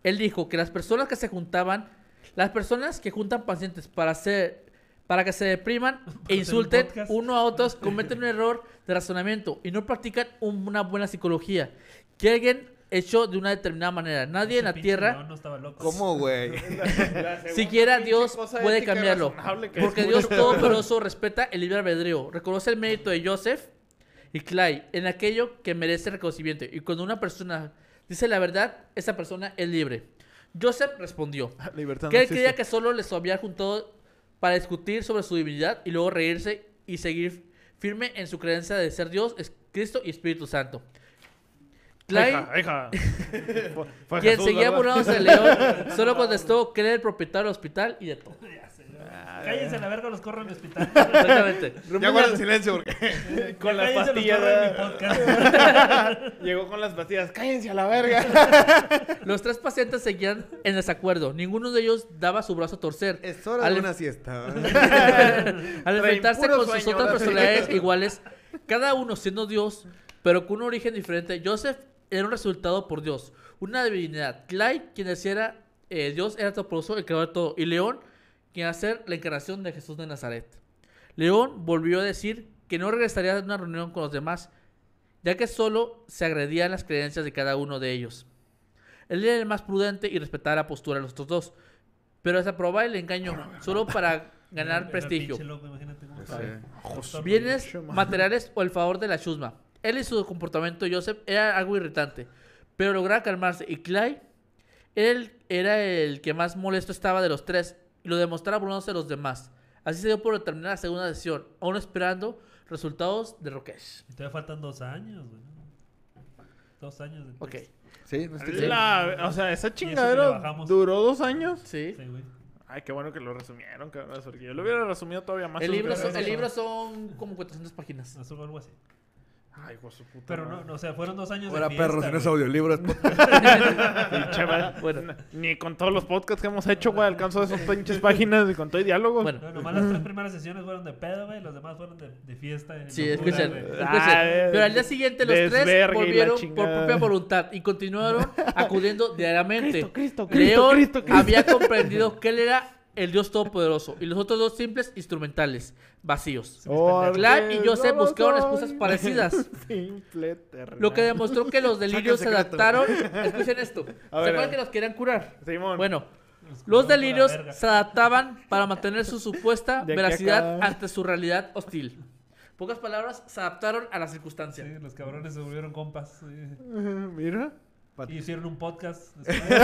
Él dijo que las personas que se juntaban, las personas que juntan pacientes para hacer, para que se depriman e insulten uno a otros, cometen un error de razonamiento y no practican un- una buena psicología. Que alguien hecho de una determinada manera. Nadie en la tierra, No estaba loco. ¿Cómo, güey? siquiera Dios puede cambiarlo. Porque Dios Todopoderoso respeta el libre albedrío, reconoce el mérito de Joseph y Clay en aquello que merece reconocimiento. Y cuando una persona dice la verdad, esa persona es libre. Joseph respondió Libertad que no él creía existe. que solo les había juntado para discutir sobre su divinidad y luego reírse y seguir firme en su creencia de ser Dios, es Cristo y Espíritu Santo. Clay, Hija, hija. Fue- fue quien Jesús, seguía ¿verdad? burlándose del león, solo contestó que era el propietario del hospital y de todo. Ya sé, ¿no? Cállense a la verga, los corro en el hospital. Exactamente. Ya guarda el silencio porque... Con las Cállense, los pastillas. corro en mi ¿verdad? podcast. Llegó con las pastillas. Cállense a la verga. Los tres pacientes seguían en desacuerdo. Ninguno de ellos daba su brazo a torcer. Es hora Al- de una siesta. Al enfrentarse puro con sus sueño, otras ¿verdad? personalidades iguales, cada uno siendo Dios, pero con un origen diferente, Joseph era un resultado por Dios, una divinidad. Clay, quien decía era, eh, Dios era todopoderoso, el creador de todo. Y León, quien iba a ser la encarnación de Jesús de Nazaret. León volvió a decir que no regresaría a una reunión con los demás, ya que solo se agredían las creencias de cada uno de ellos. Él era el más prudente y respetaba la postura de los otros dos, pero desaprobaba el engaño solo para ganar Era prestigio. pinche loco, imagínate cómo Sí. sabe. Doctor, Bienes Pinche madre. materiales o el favor de la chusma. Él y su comportamiento de Joseph era algo irritante, pero lograba calmarse. Y Clay era el, era el que más molesto estaba de los tres y lo demostraba burlándose de los demás. Así se dio por determinar la segunda sesión, aún esperando resultados de Roquesh. Y todavía faltan dos años, güey. Dos años. de Ok, test. Sí, no estoy Sí. La- o sea, esa que le chingadera bajamos. duró dos años. sí. Sí, güey. Ay, qué bueno que lo resumieron, cabrón. Porque yo lo hubiera resumido todavía más. El libro, pero son, eso el son- libro son como cuatrocientas páginas. Azul o algo así. Ay, por su puta Pero no, madre. no, o sea, fueron dos años Ahora, de fiesta, perro, si no es güey. audiolibro, es podcast. Pinche madre. Bueno. Ni con todos los podcasts que hemos hecho, güey, alcanzo esas pinches páginas y con todo y diálogos. Bueno, No, nomás las tres primeras sesiones fueron de pedo, güey. Los demás fueron de, de fiesta. de sí, locura, escuchen, güey. escuchen. Ah, Pero al día siguiente los tres desvergue y la volvieron por chingada. propia voluntad y continuaron acudiendo diariamente. Cristo, Cristo, Cristo, León Cristo, Cristo. había comprendido que él era el Dios Todopoderoso y los otros dos simples instrumentales, vacíos. Oh, Clay y Joseph no lo buscaron soy. excusas parecidas. Simple terrenal. Lo que demostró que los delirios se Saca el secreto. adaptaron. Escuchen esto. ¿Se A ver, acuerdan a ver. que los querían curar? Simón. Bueno, Los los corrompo la delirios verga. se adaptaban para mantener su supuesta De aquí a veracidad acá. ante su realidad hostil. Pocas palabras, se adaptaron a la circunstancia. Sí, los cabrones se volvieron compas. sí. Mira. Y hicieron un podcast.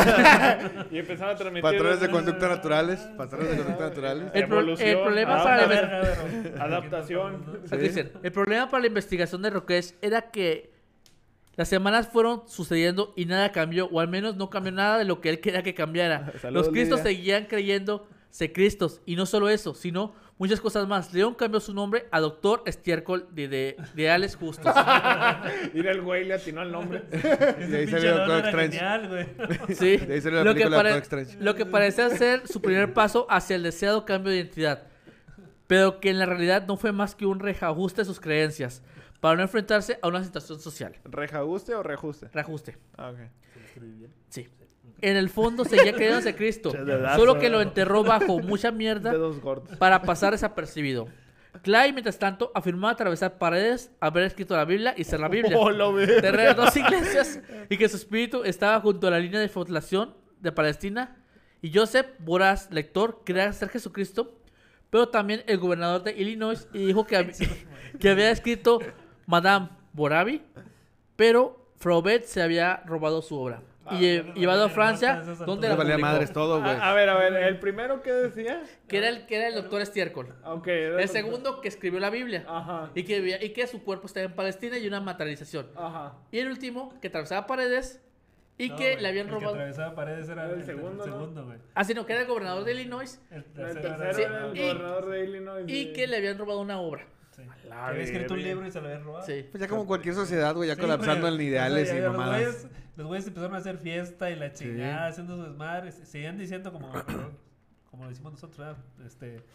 Y empezaron a transmitir. Patrones de conducta naturales. Patrones de conducta naturales. El, pro- Evolución, el problema ah, para la una inve- Verga, pero- Adaptación. Sí. Escuchen, el problema para la investigación de Roquesh era que las semanas fueron sucediendo y nada cambió, o al menos no cambió nada de lo que él quería que cambiara. Saludos, Los cristos Lidia. seguían creyendo ser cristos, y no solo eso, sino muchas cosas más. León cambió su nombre a Doctor Estiércol de, de, de Ales Justos. Mira, el güey le atinó el nombre. Y Ese ahí pinche salió León Doctor era Strange. genial, güey. Sí, De ahí salió la lo, que película de pare- Doctor Strange. lo que parecía ser su primer paso hacia el deseado cambio de identidad, pero que en la realidad no fue más que un reajuste de sus creencias, para no enfrentarse a una situación social. ¿Reajuste o reajuste? Reajuste. Ah, ok. Sí. En el fondo seguía creyendo en Cristo, Che, dedazo, solo que lo eh. enterró bajo mucha mierda Dedos gordos. para pasar desapercibido. Clay, mientras tanto, afirmaba atravesar paredes, haber escrito la Biblia y ser la Biblia. Oh, lo ve. Terreno dos iglesias y que su espíritu estaba junto a la línea de flotación de Palestina. Y Joseph, voraz lector, creía ser Jesucristo, pero también el gobernador de Illinois, y dijo que, hab- que había escrito Madame Boravi, pero Flaubert se había robado su obra y lle- llevado a Francia, donde Le la valía publicó. madres todo, güey. A, a ver, a ver, el primero que decía. Que era el, que era el doctor Estiércol. Ok. El segundo que escribió la Biblia. Ajá. Y que, vivía- y que su cuerpo estaba en Palestina y una materialización. Ajá. Y el último, que atravesaba paredes y No, que güey, le habían el que robado. atravesaba paredes era El el, el segundo, segundo, ¿no? güey. Ah, sí, no, que era el gobernador de Illinois El El tercero, tercero Sí, era el y- gobernador de Illinois. y que le habían robado una obra. Sí. La Que había escrito un verga. libro y se lo habían robado. Sí. Pues ya como cualquier sociedad, güey, ya Sí, colapsando güey. en ideales O sea, y ya los mamadas. güeyes- Los güeyes empezaron a hacer fiesta y la chingada, haciendo sus desmadres. Seguían diciendo como, como lo decimos nosotros, ¿verdad? Este,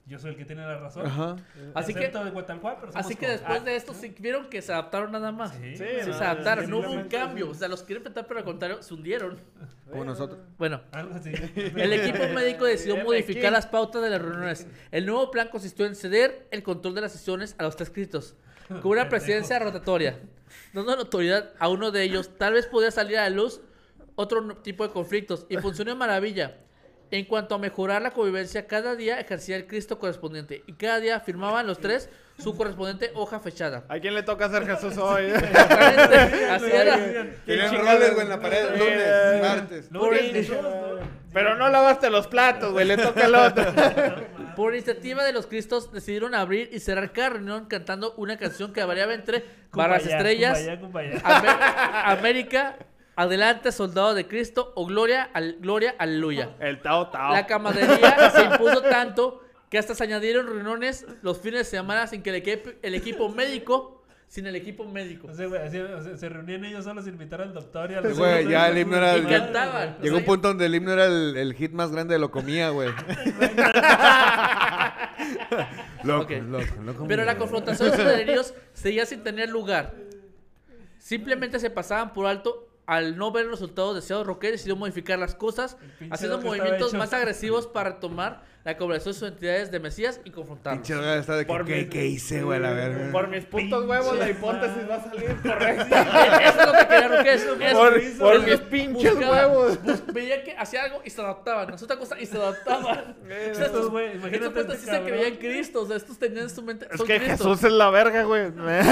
yo soy el que tiene la razón. Ajá. Así que- Excepto de Huetalcua, pero somos Así que como- después Ah, de esto sí vieron que se adaptaron nada más. Sí, Sí, Sí, no, se adaptaron, no hubo un simplemente cambio. sí. O sea, los quieren enfrentar, pero al contrario, se hundieron. Como nosotros. Bueno, algo así. el equipo médico decidió El modificar equipo. las pautas de las reuniones. El nuevo plan consistió en ceder el control de las sesiones a los tres críticos, con una presidencia rotatoria, dando notoriedad a uno de ellos. Tal vez podía salir a la luz otro no- tipo de conflictos, y funcionó de maravilla. En cuanto a mejorar la convivencia, cada día ejercía el Cristo correspondiente, y cada día firmaban los tres su correspondiente hoja fechada. ¿A quién le toca ser Jesús hoy? Exactamente, así era. Tienen chingada. roles, güey, en la pared. Sí, Lunes, eh, martes. Luego Por ya el- todos, ¿no? Pero no lavaste los platos, güey, le toca al otro. Por iniciativa de los Cristos decidieron abrir y cerrar cada reunión cantando una canción que variaba entre barras Kumbaya, estrellas, kumbaya, kumbaya. Amer- América, adelante soldado de Cristo o gloria, al, gloria, aleluya. El Tao Tao. La camaradería se impuso tanto que hasta se añadieron reuniones los fines de semana sin que el, equipo- el equipo médico, sin el equipo médico. O sea, güey, así, o sea, se reunían ellos solos sin invitar al doctor y al Güey, ya el himno era Y el- cantaban. Llegó O un sea, punto donde el himno era el, el hit más grande de lo comía, güey. Loco, Ok. loco, loco. Pero la confrontación de los poderíos seguía sin tener lugar. Simplemente se pasaban por alto al no ver el resultado deseado. Roque decidió modificar las cosas, pinche haciendo loco estaba movimientos hecho. más agresivos para retomar la conversación de sus entidades de Mesías y confrontarlos. Pinche droga esta de que, Por ¿qué, mi- qué hice, güey, la verga? Por mis putos huevos, la hipótesis va a salir correcta. Eso es lo que quería Roque. Eso, eso- Por, hizo, por eso mis pinches buscaba- huevos. bus- veía que hacía algo y se adaptaban. Hacía otra cosa y se adaptaban. O sea, Estos, estos güey, estos imagínate cuates este sí se cabrón. creían Cristo. O sea, estos tenían en su mente. Es son que Cristo. Jesús es la verga, güey.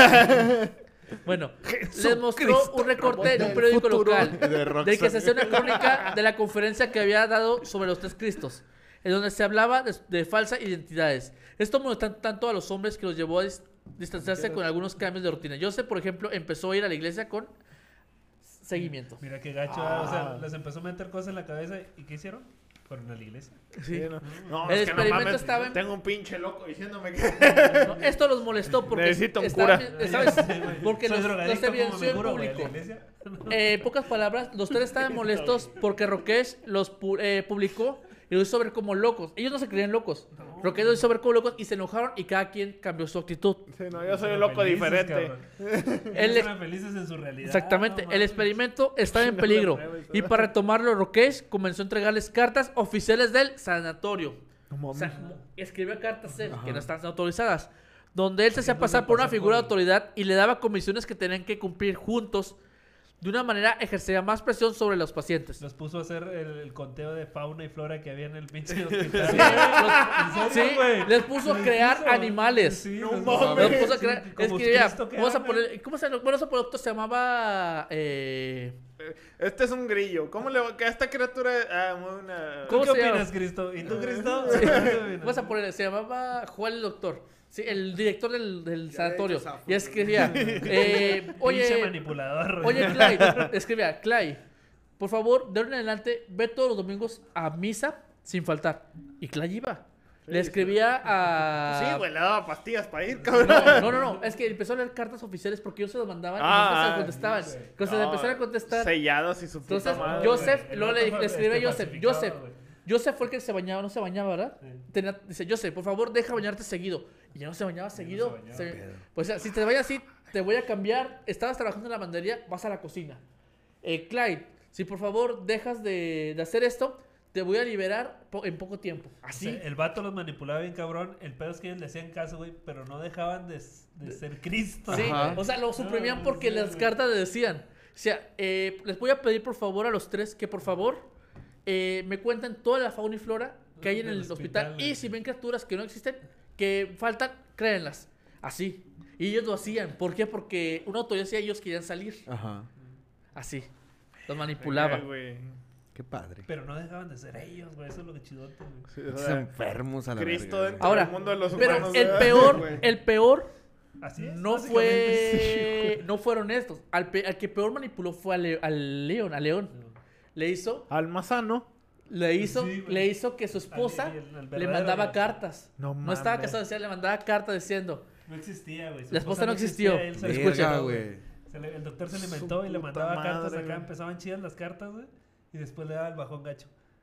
Bueno, Jesús les mostró Cristo, un recorte en un del periódico futuro. local De Roxanne. del que se hacía una crónica de la conferencia que había dado sobre los tres Cristos, en donde se hablaba de, de falsas identidades. Esto molestó tanto a los hombres que los llevó a dis- distanciarse con algunos cambios de rutina. Joseph, por ejemplo, empezó a ir a la iglesia con seguimiento. Mira qué gacho, Ah. o sea, les empezó a meter cosas en la cabeza y ¿qué hicieron? Fueron a la iglesia. Sí. No, no, El es que no experimento mames, estaba en- tengo un pinche loco diciéndome que... No, esto los molestó porque Necesito un estaban- cura. estaban- Sí, güey. porque Soy los, los drogadicto, ¿cómo me evidenció en curo, güey, a la público. iglesia? Eh, en pocas palabras, los tres estaban molestos porque Roquesh los pu- eh, publicó y los hizo ver como locos. Ellos no se creían locos. Roquesh los hizo ver como locos y se enojaron y cada quien cambió su actitud. Sí, no, yo soy un loco Felices, diferente. cabrón. El Ellos ex- eran felices en su realidad. Exactamente, no el mames. experimento estaba en No peligro. le mueves, Y para retomarlo, Roquesh comenzó a entregarles cartas oficiales del sanatorio. No O sea, mames. mo- escribía cartas él, Ajá. que no están autorizadas, donde él se hacía Haciéndose pasar por una pasar figura de por- autoridad y le daba comisiones que tenían que cumplir juntos. De una manera ejercía más presión sobre los pacientes. Los puso a hacer el, el conteo de fauna y flora que había en el pinche hospital. Sí, ¿En los- serio, sí, güey? les puso a Les crear puso- animales. Sí, No los mames. Los puso a Sí, crear. como Escribía, Cristo que vamos a habla. poner, ¿cómo se llama? Bueno, ese producto se llamaba eh, Este es un grillo. ¿Cómo le va? Que a esta criatura... Ah, una... ¿Tú ¿Cómo qué se llama? opinas, Cristo? ¿Y tú, Cristo? Sí. ¿Qué opinas? Vamos a poner, se llamaba Juan el Doctor. Sí, el director del, del Ya sanatorio. he hecho zafo. Y escribía, eh, Pinche oye, manipulador. oye, Clyde, escribía, Clyde, por favor, de ahora en adelante, ve todos los domingos a misa sin faltar. Y Clyde iba. Le escribía a... Sí, güey, le daba pastillas para ir, cabrón. No, no, no, no, es que empezó a leer cartas oficiales porque ellos se las mandaban y Ah, nunca se las sí, contestaban. güey. Entonces No, empezaron a contestar. Sellados y su puta Entonces, madre. Joseph, El luego le, vato le escribe este, a Joseph, falsificado, Joseph, güey. Joseph fue el que se bañaba, no se bañaba, ¿verdad? Sí. Tenía- dice, Joseph, por favor, deja bañarte seguido. Y ya no se bañaba seguido. bañaba. Se- Pedo. pues, o sea, si te vayas así, te voy a cambiar. Estabas trabajando en la lavandería, vas a la cocina. Eh, Clyde, si por favor dejas de, de hacer esto, te voy a liberar po- en poco tiempo. O Así. sea, el vato los manipulaba bien cabrón. El pedo es que ellos le hacían caso, güey, pero no dejaban de, de ser Cristo. Sí, Ajá. o sea, lo suprimían No, porque sí, las güey. cartas le decían. O sea, eh, les voy a pedir por favor a los tres que por favor eh, me cuenten toda la fauna y flora que hay en Del el hospital. hospital, Y güey. si ven criaturas que no existen, que faltan, créenlas. Así. Y ellos lo hacían. ¿Por qué? Porque una autoridad decía ellos querían salir. Ajá. Así. Los manipulaba. Ay, güey. Qué padre. Pero no dejaban de ser ellos, güey. Eso es lo que chidote, güey. Sí, o Pinches sea, enfermos a la Cristo verga, dentro Ahora, del mundo de los Pero humanos. el ¿verdad? peor, güey. el peor Así es. no básicamente. fue, no fueron estos. Al, pe- al que peor manipuló fue al, Le- al León, a León. Le hizo Almazano. Le hizo, Sí, güey. le hizo que su esposa Al- el- el le verdadero mandaba León. cartas. No No estaba mames. casado, decía, le mandaba cartas diciendo. No existía, güey. Su La esposa no existió. él se Verga, le Escucha. güey. Se le- el doctor se le Su inventó y le puta mandaba cartas madre, acá. güey. Empezaban chidas las cartas, güey. Y después le daba el bajón gacho.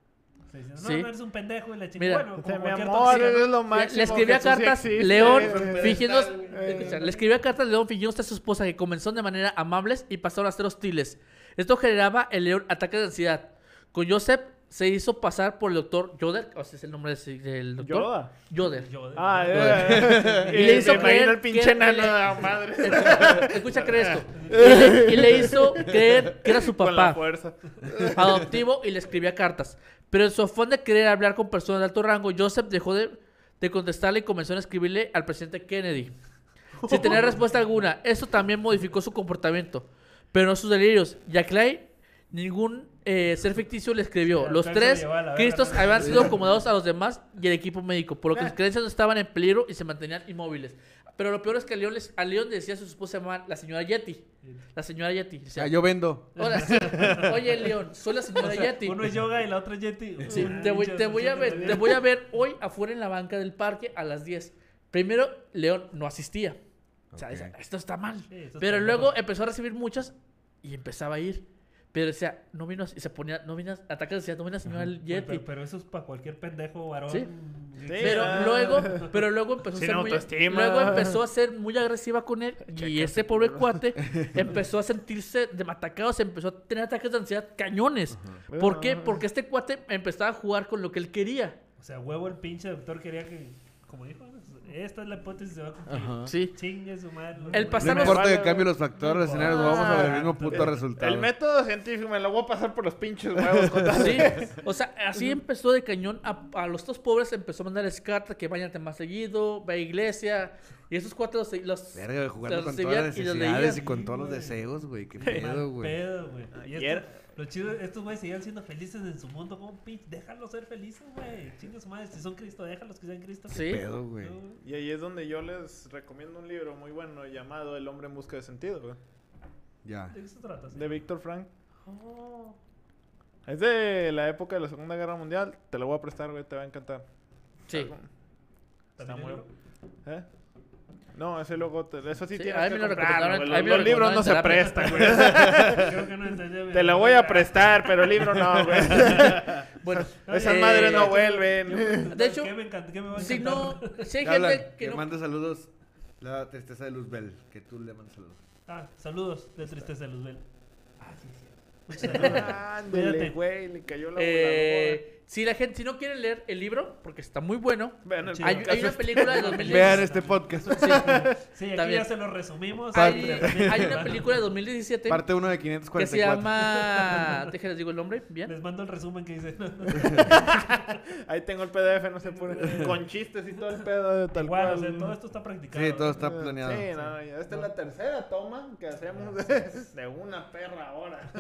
Sí, diciendo, Sí. No, no eres un pendejo y la chica. Mira, Bueno, O como sea, mi cualquier amor, tóxica, ¿no? eres lo Le, máximo. le escribía Jesús sí cartas existe, León güey. fingiendo Eh, escucha, le escribía cartas León fingiendo a su esposa que comenzaron de manera amables y pasaron a ser hostiles. Esto generaba en León ataques de ansiedad. Con Joseph se hizo pasar por el doctor Yoder, o sea, es el nombre de- del doctor. Yoda. Yoder. Yo- Ah, yo- eh, Y le hizo me imagino creer el pinche que- enano que de le- la madre. Escucha creer esto. Y le, y le hizo creer que era su Con la papá fuerza. adoptivo y le escribía cartas. Pero en su afán de querer hablar con personas de alto rango, Joseph dejó de, de contestarle y comenzó a escribirle al presidente Kennedy. Sin tener respuesta alguna. Esto también modificó su comportamiento, pero no sus delirios. Y a Clay, ningún eh, ser ficticio le escribió. Sí, Los Clay se tres lo llevó a la verga, Cristos ¿no? habían sido acomodados a los demás y el equipo médico, por lo que sus creencias no estaban en peligro y se mantenían inmóviles. Pero lo peor es que a León, les- a León le decía a su esposa llamada la señora Yeti. La señora Yeti. Decía, Ah, yo vendo. Hola, sí. Oye, León, soy la señora O sea, Yeti. uno es yoga y la otra es Yeti. Sí, Ah, te voy, pinche te voy a ver, asociación te de- voy a ver hoy afuera en la banca del parque a las diez. Primero, León no asistía. O sea, Ok. decía, esto está mal. Sí, estos Pero pendejos. luego empezó a recibir muchas y empezaba a ir. Pero decía, no vino, y se ponía, no vino, ataques decía, no vino la señora Güey, Yeti. Pero, pero eso es para cualquier pendejo varón. Sí. Sí, Pero ah. luego, pero luego empezó a Sin ser muy, autoestima. luego empezó a ser muy agresiva con él y Checa este ese pobre culo. cuate empezó a sentirse de atacado, se empezó a tener ataques de ansiedad cañones. ¿Por qué? Porque este cuate empezaba a jugar con lo que él quería. O sea, huevo el pinche doctor quería que, como dijo, esta es la hipótesis se va a cumplir. Ajá. Sí. Chingue su madre. El No pasar los- importa vale, que cambie los factores no escenarios, vamos a ver el mismo importa. puto resultado. El método científico me lo voy a pasar por los pinches huevos. con tal- Sí, o sea, así empezó de cañón a, a los dos pobres empezó a mandarles cartas que vayan más seguido, ve a iglesia y esos cuatro los, los Verga, güey, jugando los con recibían todas las y los necesidades leían. y con todos los güey. deseos, güey. Qué Mal pedo, güey. pedo, güey. Y Ayer- esto, lo chido, estos güeyes seguían siendo felices en su mundo. Como pinche, déjalos ser felices, güey. Chingue su madre, si son Cristo, déjalos que sean Cristo. Sí. Pedo, güey. No, güey. Y ahí es donde yo les recomiendo un libro muy bueno llamado El hombre en busca de sentido, güey. Ya. ¿De qué se trata? sí? De Víctor Frank. Oh. Es de la época de la Segunda Guerra Mundial. Te lo voy a prestar, güey. Te va a encantar. Sí. Está ¿También muy... el libro? ¿Eh? No, ese luego... Te... Eso sí, Sí, tienes a mí que me lo comprarlo, recomendaron- güey. a mí Los, me lo los libros no se recomendaron en prestan, güey. Creo que no entendí. Te lo voy a prestar, pero el libro no, güey. Bueno, Esas eh, madres no vuelven. De hecho, ¿Qué me encanta? ¿Qué me va a si no, encantar? si hay Te hablan, gente que que no manda saludos. La tristeza de Luzbel, que tú le mandas saludos. Ah, saludos de tristeza de Luzbel. Ah, sí, sí. Muchas saludos. Ándale, Cuídate. güey. Le cayó la eh, si la gente si no quieren leer el libro porque está muy bueno, Vean el Sí. hay, podcast. hay una película de dos mil Vean diecisiete. este podcast. Sí, aquí Está bien. ya se lo resumimos. Hay, Pero también- hay una película de dos mil diecisiete Parte uno de que quinientos se cuarenta y cuatro. llama, déjenles digo el nombre, bien. Les mando el resumen que dice. Ahí tengo el P D F, no se pone. Con chistes y todo el pedo. Tal Igual, cual. o sea, todo esto está practicado. Sí, todo ¿no? está planeado. Sí, no, ya esta es la tercera toma que hacemos de, de una perra hora.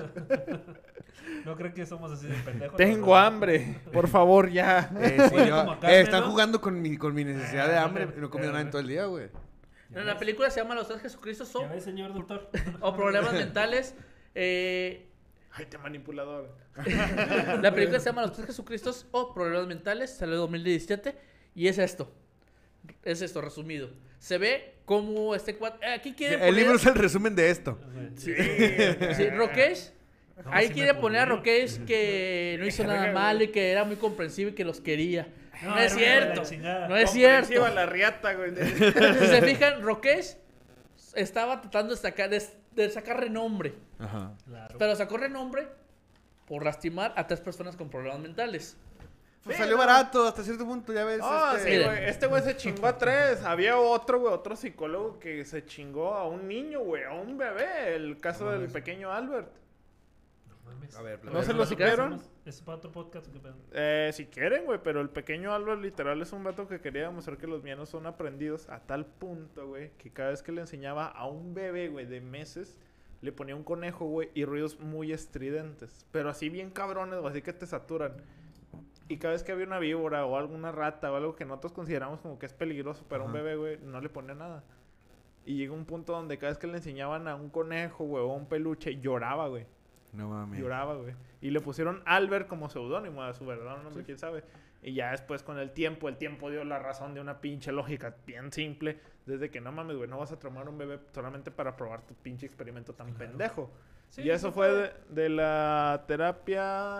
No creo que somos así de pendejos. Tengo hambre, por favor, ya. Eh, sí, Oye, yo- como eh, Carmen, están ¿no? jugando con mi, con mi necesidad de Ah, hambre. pero- No he comido pero- nada en todo el día, güey. En la película se llama Los tres Jesucristos ¿Ya son ves, señor doctor? o problemas mentales. Eh, Ay, te manipulador. la película se llama Los tres Jesucristos o problemas mentales, salió en dos mil diecisiete y es esto. Es esto resumido. Se ve como este cuate aquí quiere El poner- libro es el resumen de esto. Sí, sí, Rokesh. No, Ahí sí quiere me poner a publi. Rokesh que no hizo nada malo y que era muy comprensivo y que los quería. No, es era cierto. la chingada. No es Comprensiva cierto. la riata, güey. Si se fijan, Rokesh estaba tratando de sacar, de, de sacar renombre. Ajá. Claro. Pero sacó renombre por lastimar a tres personas con problemas mentales. Pues Sí, salió no. barato hasta cierto punto, ya ves. Ah, este- sí, Miren. güey. Este güey se chingó a tres. Había otro, güey, otro psicólogo que se chingó a un niño, güey, a un bebé. El caso No del mames. pequeño Albert. No mames. A ver, ¿No platícanos. se lo supieron? ¿Es para otro podcast o qué pedo? Eh, si quieren, güey, pero el pequeño Albert literal es un vato que quería demostrar que los mianos son aprendidos a tal punto, güey, que cada vez que le enseñaba a un bebé, güey, de meses, le ponía un conejo, güey, y ruidos muy estridentes. Pero así bien cabrones, güey, así que te saturan. Y cada vez que había una víbora o alguna rata o algo que nosotros consideramos como que es peligroso para un Ajá. bebé, güey, no le ponía nada. Y llega un punto donde cada vez que le enseñaban a un conejo, güey, o a un peluche, lloraba, güey. No mames. Lloraba, güey. Y le pusieron Albert como seudónimo a su verdadero nombre, Sí. quién sabe. Y ya después con el tiempo, el tiempo dio la razón de una pinche lógica bien simple. Desde que no mames, güey, no vas a traumar a un bebé solamente para probar tu pinche experimento tan Claro. pendejo. Sí, y eso sí fue de, de la terapia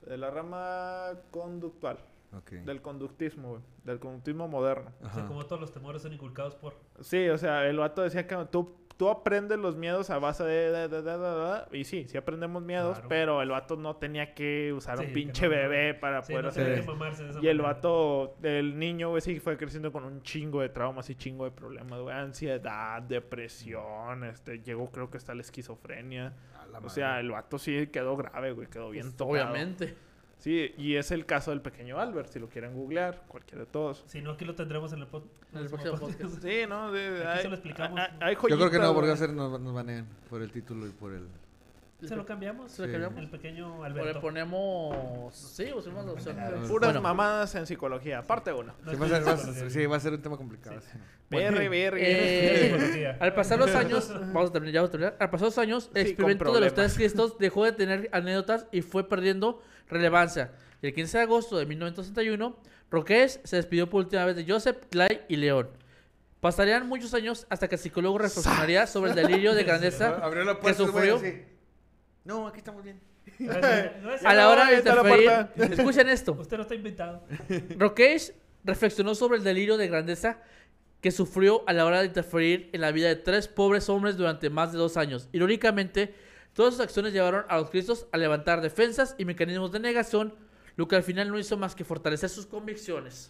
De la rama conductual. Ok. Del conductismo, güey. Del conductismo moderno. O sea, Ajá. como todos los temores son inculcados por... Sí, o sea, el vato decía que tú, tú aprendes los miedos a base de... de, de, de, de, de y sí, sí aprendemos miedos, Claro. pero el vato no tenía que usar Sí, un que pinche no, no. bebé para Sí, poder no hacer tiene Sí. que mamarse de esa Y el manera. vato, el niño, güey, sí fue creciendo con un chingo de traumas y chingo de problemas, güey. Ansiedad, depresión, este, llegó creo que hasta la esquizofrenia. A la O madre. sea, el vato sí quedó grave, güey, quedó bien Pues, tocado. obviamente. Sí, y es el caso del pequeño Albert, si lo quieren googlear, cualquiera de todos. Si no, aquí lo tendremos en el, pod- En el próximo podcast. Sí, ¿no? De, Aquí hay, se lo explicamos. hay- hay Yo creo que joyitas, no, porque va a güey. ser, nos, nos banean por el título y por el... Se lo cambiamos. Se lo Sí. cambiamos. El pequeño O le Alberto. ponemos... Sí, usamos la opción. Puras Bueno, mamadas en psicología, parte uno. No Sí, es va a ser, va a psicología. ser- sí, va a ser un tema complicado. Sí. sí. Berre, berre. Eh, Psicología. al pasar los años, vamos a terminar, ya vamos a terminar. Al pasar los años, el Sí, experimento con de los problemas. tres Cristos dejó de tener anécdotas y fue perdiendo relevancia. Y el quince de agosto de mil novecientos sesenta y uno, Roques se despidió por última vez de Joseph, Clay y León. Pasarían muchos años hasta que el psicólogo reflexionaría sobre el delirio de grandeza Abrió la que puerta, güey, sufrió así. No, aquí estamos bien. Gracias, gracias. a la hora de Ahí está la interferir. Escuchen esto. Usted no está invitado. Roques reflexionó sobre el delirio de grandeza que sufrió a la hora de interferir en la vida de tres pobres hombres durante más de dos años. Irónicamente, todas sus acciones llevaron a los Cristos a levantar defensas y mecanismos de negación, lo que al final no hizo más que fortalecer sus convicciones.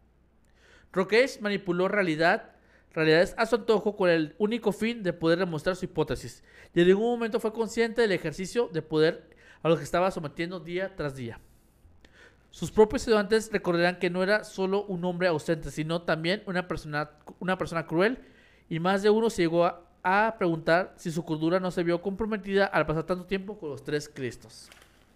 Roques manipuló realidad, realidades a su antojo con el único fin de poder demostrar su hipótesis. Y en ningún momento fue consciente del ejercicio de poder a lo que estaba sometiendo día tras día. Sus propios estudiantes recordarán que no era solo un hombre ausente, sino también una persona, una persona cruel, y más de uno se llegó a, a preguntar si su cordura no se vio comprometida al pasar tanto tiempo con los tres Cristos.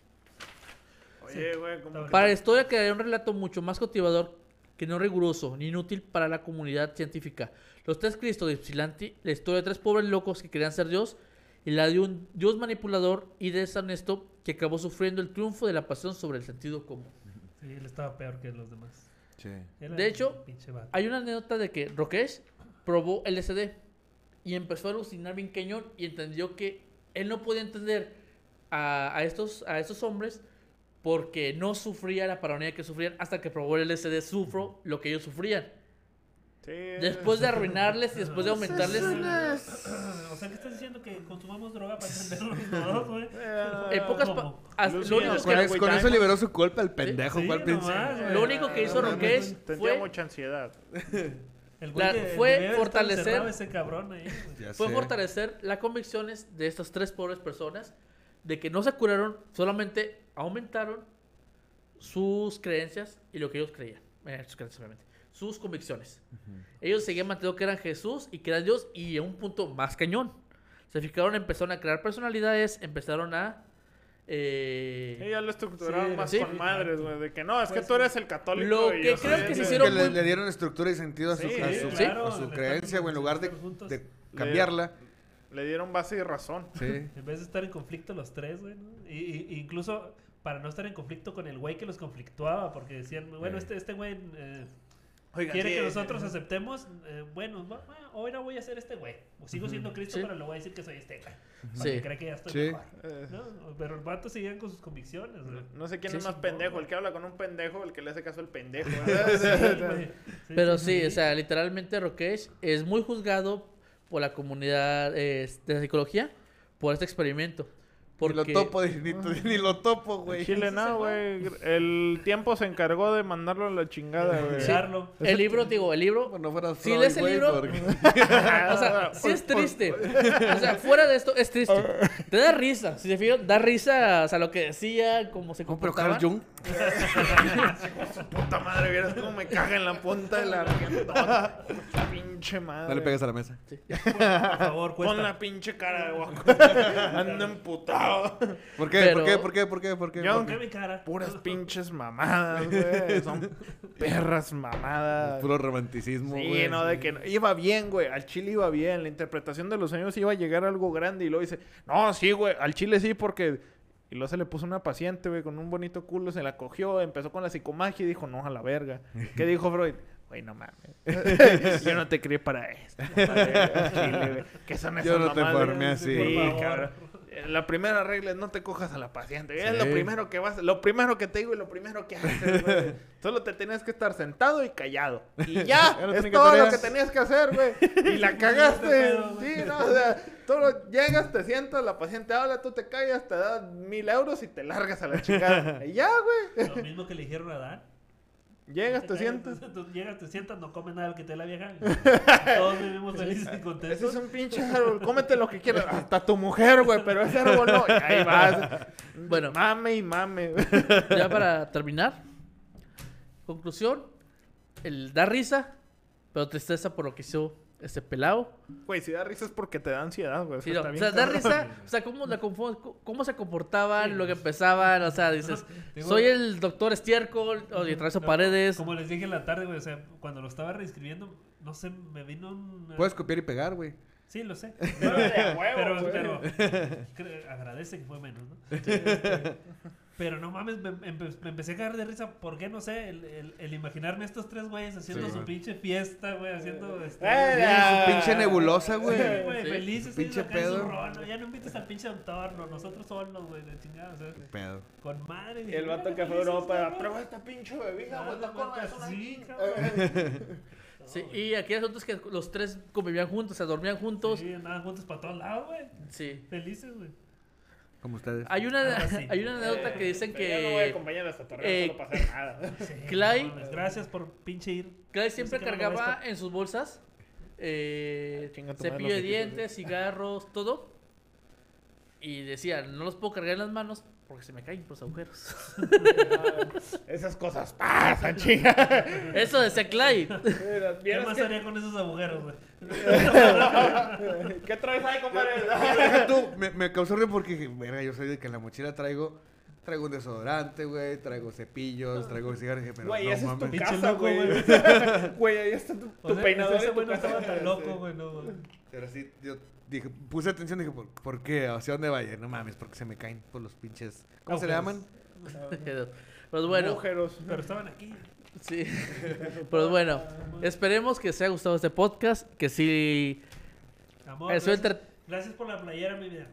Oye, güey, como que- Para la historia quedaría un relato mucho más cautivador que no riguroso ni inútil para la comunidad científica. Los tres Cristos de Ypsilanti, la historia de tres pobres locos que querían ser Dios, y la de un Dios manipulador y deshonesto que acabó sufriendo el triunfo de la pasión sobre el sentido común. Sí, él estaba peor que los demás. Sí. Era De hecho, un pinche vato. Hay una anécdota de que Roques probó L S D y empezó a alucinar bien cañón y entendió que él no podía entender a, a estos, a estos hombres porque no sufría la paranoia que sufrían hasta que probó el L S D, sufro lo que ellos sufrían. Sí, Después de arruinarles y después de aumentarles... O sea, ¿qué estás diciendo? Que consumamos droga para entendernos todos, güey. eh, En pocas ¿Cómo? pa- as- Lucy, lo, único ¿nos que, acuerdas? Con, con eso liberó su culpa el pendejo, Sí, fue al nomás, principio. güey. lo único que hizo no, no, Roques Tendría fue, mucha ansiedad. El La- güey que fue debía estar fortalecer- encerrado ese cabrón ahí, güey. Ya fue sé. fortalecer las convicciones de estas tres pobres personas de que no se curaron, solamente aumentaron sus creencias y lo que ellos creían. Eh, sus creencias, obviamente. Sus convicciones. Ellos seguían manteniendo que eran Jesús y que eran Dios y a un punto más cañón. Se fijaron, empezaron a crear personalidades, empezaron a... eh, Sí, ya lo estructuraron Sí, más sí. con madres, güey. De que no, es que Pues, tú eres el católico. lo y que yo creo soy que se el- hicieron Que le, muy- le dieron estructura y sentido a su, Sí, a su, claro, a su le creencia, están güey, en lugar de, juntos. de cambiarla. Le dieron base y razón. Sí. En vez de estar en conflicto los tres, güey, ¿no? Y, y- incluso para no estar en conflicto con el güey que los conflictuaba, porque decían, bueno, Eh. este este güey eh, Oiga, quiere sí, que eh, nosotros aceptemos, eh, bueno, va- va, ahora voy a ser este güey. O sigo siendo Cristo, Sí. pero le voy a decir que soy este güey. Para Sí. que cree que ya estoy Sí. mejor. eh, ¿No? Pero el vato seguían con sus convicciones, güey. No sé quién Sí, es más sí, pendejo, no, el que habla con un pendejo, el que le hace caso al pendejo. Sí, güey. Sí, Pero sí, sí, o sea, literalmente Roques es muy juzgado por la comunidad eh, de la psicología por este experimento. Ni lo Porque topo, ni, ni lo topo, güey. Chile no, güey. El tiempo se encargó de mandarlo a la chingada, güey. Escucharlo. el libro, digo, el libro... No fuera Si lees el libro- O sea, sí es triste. O sea, fuera de esto, es triste. Te da risa. Si se fijan, da risa, o sea, lo que decía, cómo se ¿Cómo, pero comportaba. Carl Jung? Puta madre, vieras cómo me caga en la punta de la rienda. Pinche madre. No le pegues a la mesa. Por favor, cuesta. Pon la pinche cara de guaco. Ando emputado. ¿Por qué? Pero- ¿Por qué? ¿Por qué? ¿Por qué? ¿Por qué? Yo- ¿Por qué mi cara? Puras pinches mamadas, güey. Son perras mamadas. Puro romanticismo, Sí, güey. no, de que no- iba bien, güey. Al Chile iba bien. La interpretación de los sueños iba a llegar a algo grande. Y luego dice, no, sí, güey. Al Chile sí, porque. Y luego se le puso una paciente, güey, con un bonito culo. Se la cogió. Empezó con la psicomagia y dijo, no, a la verga. ¿Qué dijo Freud? Güey, no mames. Yo no te crié para esto. Para el Chile, güey. ¿Qué son esas Yo no te mamadas? formé así. Sí, Por favor. cabrón. Eh, La primera regla es no te cojas a la paciente. Es Sí. lo primero que vas, lo primero que te digo y lo primero que haces, güey. Solo te tenías que estar sentado y callado. Y ya, Ya no es tiene que todo lo tareas. que tenías que hacer, güey. Y la cagaste. pedo, güey. Sí, no, o sea, todo, llegas, te sientas, la paciente habla, tú te callas, te da mil euros y te largas a la chingada. Y ya, güey. Lo mismo que le dijeron a Adán. Llegas, te callas, sientas. Tú llegas, te sientas, no comes nada del que te dé la vieja. Todos vivimos felices y Ese contentos. es un pinche árbol, cómete lo que quieras. Hasta tu mujer, güey, pero ese árbol no. Y ahí vas. Bueno. Mame y mame. Ya para terminar. Conclusión. El da risa, pero tristeza por lo que hizo este pelado. Güey, si da risa es porque te da ansiedad, güey. Sí, Eso no, está o bien sea, da cabrón. risa, o sea, cómo, la confo- cómo se comportaban, lo que empezaban, o sea, dices, Digo- soy el doctor Estiércol, o y atraveso No, paredes. Como les dije en la tarde, güey, o sea, cuando lo estaba reescribiendo, no sé, me vino un... Puedes copiar y pegar, güey. Sí, lo sé. Pero, De a huevo, pero, güey. pero cre- agradece que fue menos, ¿no? Este, pero no mames, me, empe- me empecé a cagar de risa. ¿Por qué? No sé, el, el, el imaginarme a estos tres güeyes haciendo Sí, su güey. pinche fiesta, güey, haciendo... Este, Eh, Sí, Ah. su pinche nebulosa, Sí, güey. güey, Sí. felices, Pinche ellos acá en su pedo. rolo, ya no invites al pinche entorno, nosotros solos, güey, de chingada, o sea, Pedo. con madre. Y el vato que fue a Europa, prueba esta pinche bebida, güey, está con razón Sí, aquí". cabrón. Sí, y aquí el asunto es que los tres convivían juntos, se dormían juntos. Sí, andaban juntos para todos lados, güey. Sí. Felices, güey. Como ustedes. Hay una, Ahora sí. hay una anécdota que dicen Pero yo no voy a que acompañar hasta Torreón eh, solo para hacer nada. Sí, Clay- no mames, gracias por pinche ir. Clay siempre Yo sé que no lo cargaba ves, en sus bolsas eh, Chinga tu madre, cepillo lo de que quieras, dientes, cigarros, todo. Y decía, no los puedo cargar en las manos porque se me caen por los agujeros. Esas cosas pasan, chinga. Eso decía Clay. Mira, ¿Qué ¿vieras más que- haría con esos agujeros, güey? ¿Qué traes ahí, compadre? Deja tú, me, me causó río porque, dije, verga, yo soy de que en la mochila traigo, traigo un desodorante, güey, traigo cepillos, traigo cigarros, dije, pero Güey, no esa es tu mames. Pinche casa, loco, güey. güey. Güey, ahí está tu, O tu sea, peinador. ese y tu güey no casa. estaba tan loco, Sí. güey, no, güey. Pero sí, yo dije, puse atención, dije, ¿por, por qué? ¿Hacia dónde vaya? No mames, porque se me caen por los pinches, ¿cómo se le Agujeros. llaman? Pues bueno, Agujeros. Pero estaban aquí. sí. Pues bueno, esperemos que os haya gustado este podcast, que sí. Amor, Eso gracias, entre- gracias por la playera, mi vida.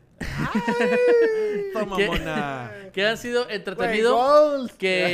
Toma, ¿Qué? mona. Que han sido Güey, entretenido. goals.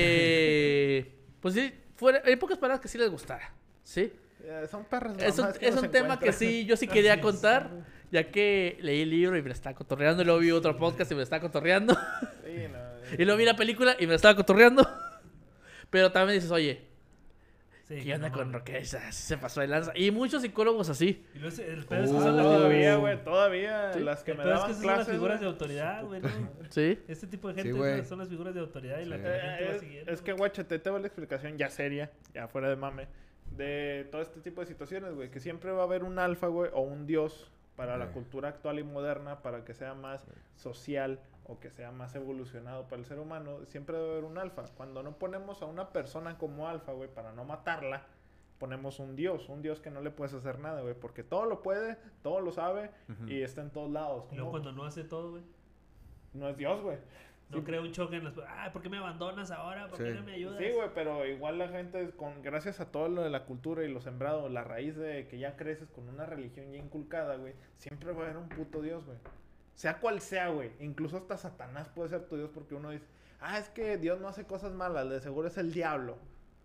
Que. Pues sí, fuera, en pocas palabras que sí les gustara. ¿Sí? Eh, Son perras Es un, mamás que es nos un tema que encuentran. sí, yo sí quería Así es. contar, ya que leí el libro y me la estaba cotorreando, y luego vi otro podcast y me la estaba cotorreando, Sí, no, y luego vi la película y me la estaba cotorreando. Pero también dices, oye, Sí, ¿qué onda no con mames. Roque? Así se pasó de lanza. Y muchos psicólogos así. Y luego el pedo es que Uh, son las Todavía, figuras. güey, todavía. Sí. Las que El me pedo es daban que esas son las clases, figuras de güey. autoridad, güey, ¿no? ¿Sí? Este tipo de Sí, gente güey. son las figuras de autoridad y la Sí. que la gente va Eh, siguiendo. es que, guachate, te va la explicación ya seria, ya fuera de mame, de todo este tipo de situaciones, güey. Que siempre va a haber un alfa, güey, o un dios para la Ok. cultura actual y moderna, para que sea más social o que sea más evolucionado para el ser humano. Siempre debe haber un alfa. Cuando no ponemos a una persona como alfa, güey, para no matarla, ponemos un dios, un dios que no le puedes hacer nada, güey, porque todo lo puede, todo lo sabe Ujú. y está en todos lados. Y luego ¿Cómo? cuando no hace todo, güey. No es dios, güey. No Sí. crea un choque en las... Ah, ¿por qué me abandonas ahora? ¿Por qué Sí. no me ayudas? Sí, güey, pero igual la gente, con gracias a todo lo de la cultura y lo sembrado, la raíz de que ya creces con una religión ya inculcada, güey, siempre va a haber un puto Dios, güey. Sea cual sea, güey. Incluso hasta Satanás puede ser tu Dios porque uno dice, ah, es que Dios no hace cosas malas, de seguro es el diablo.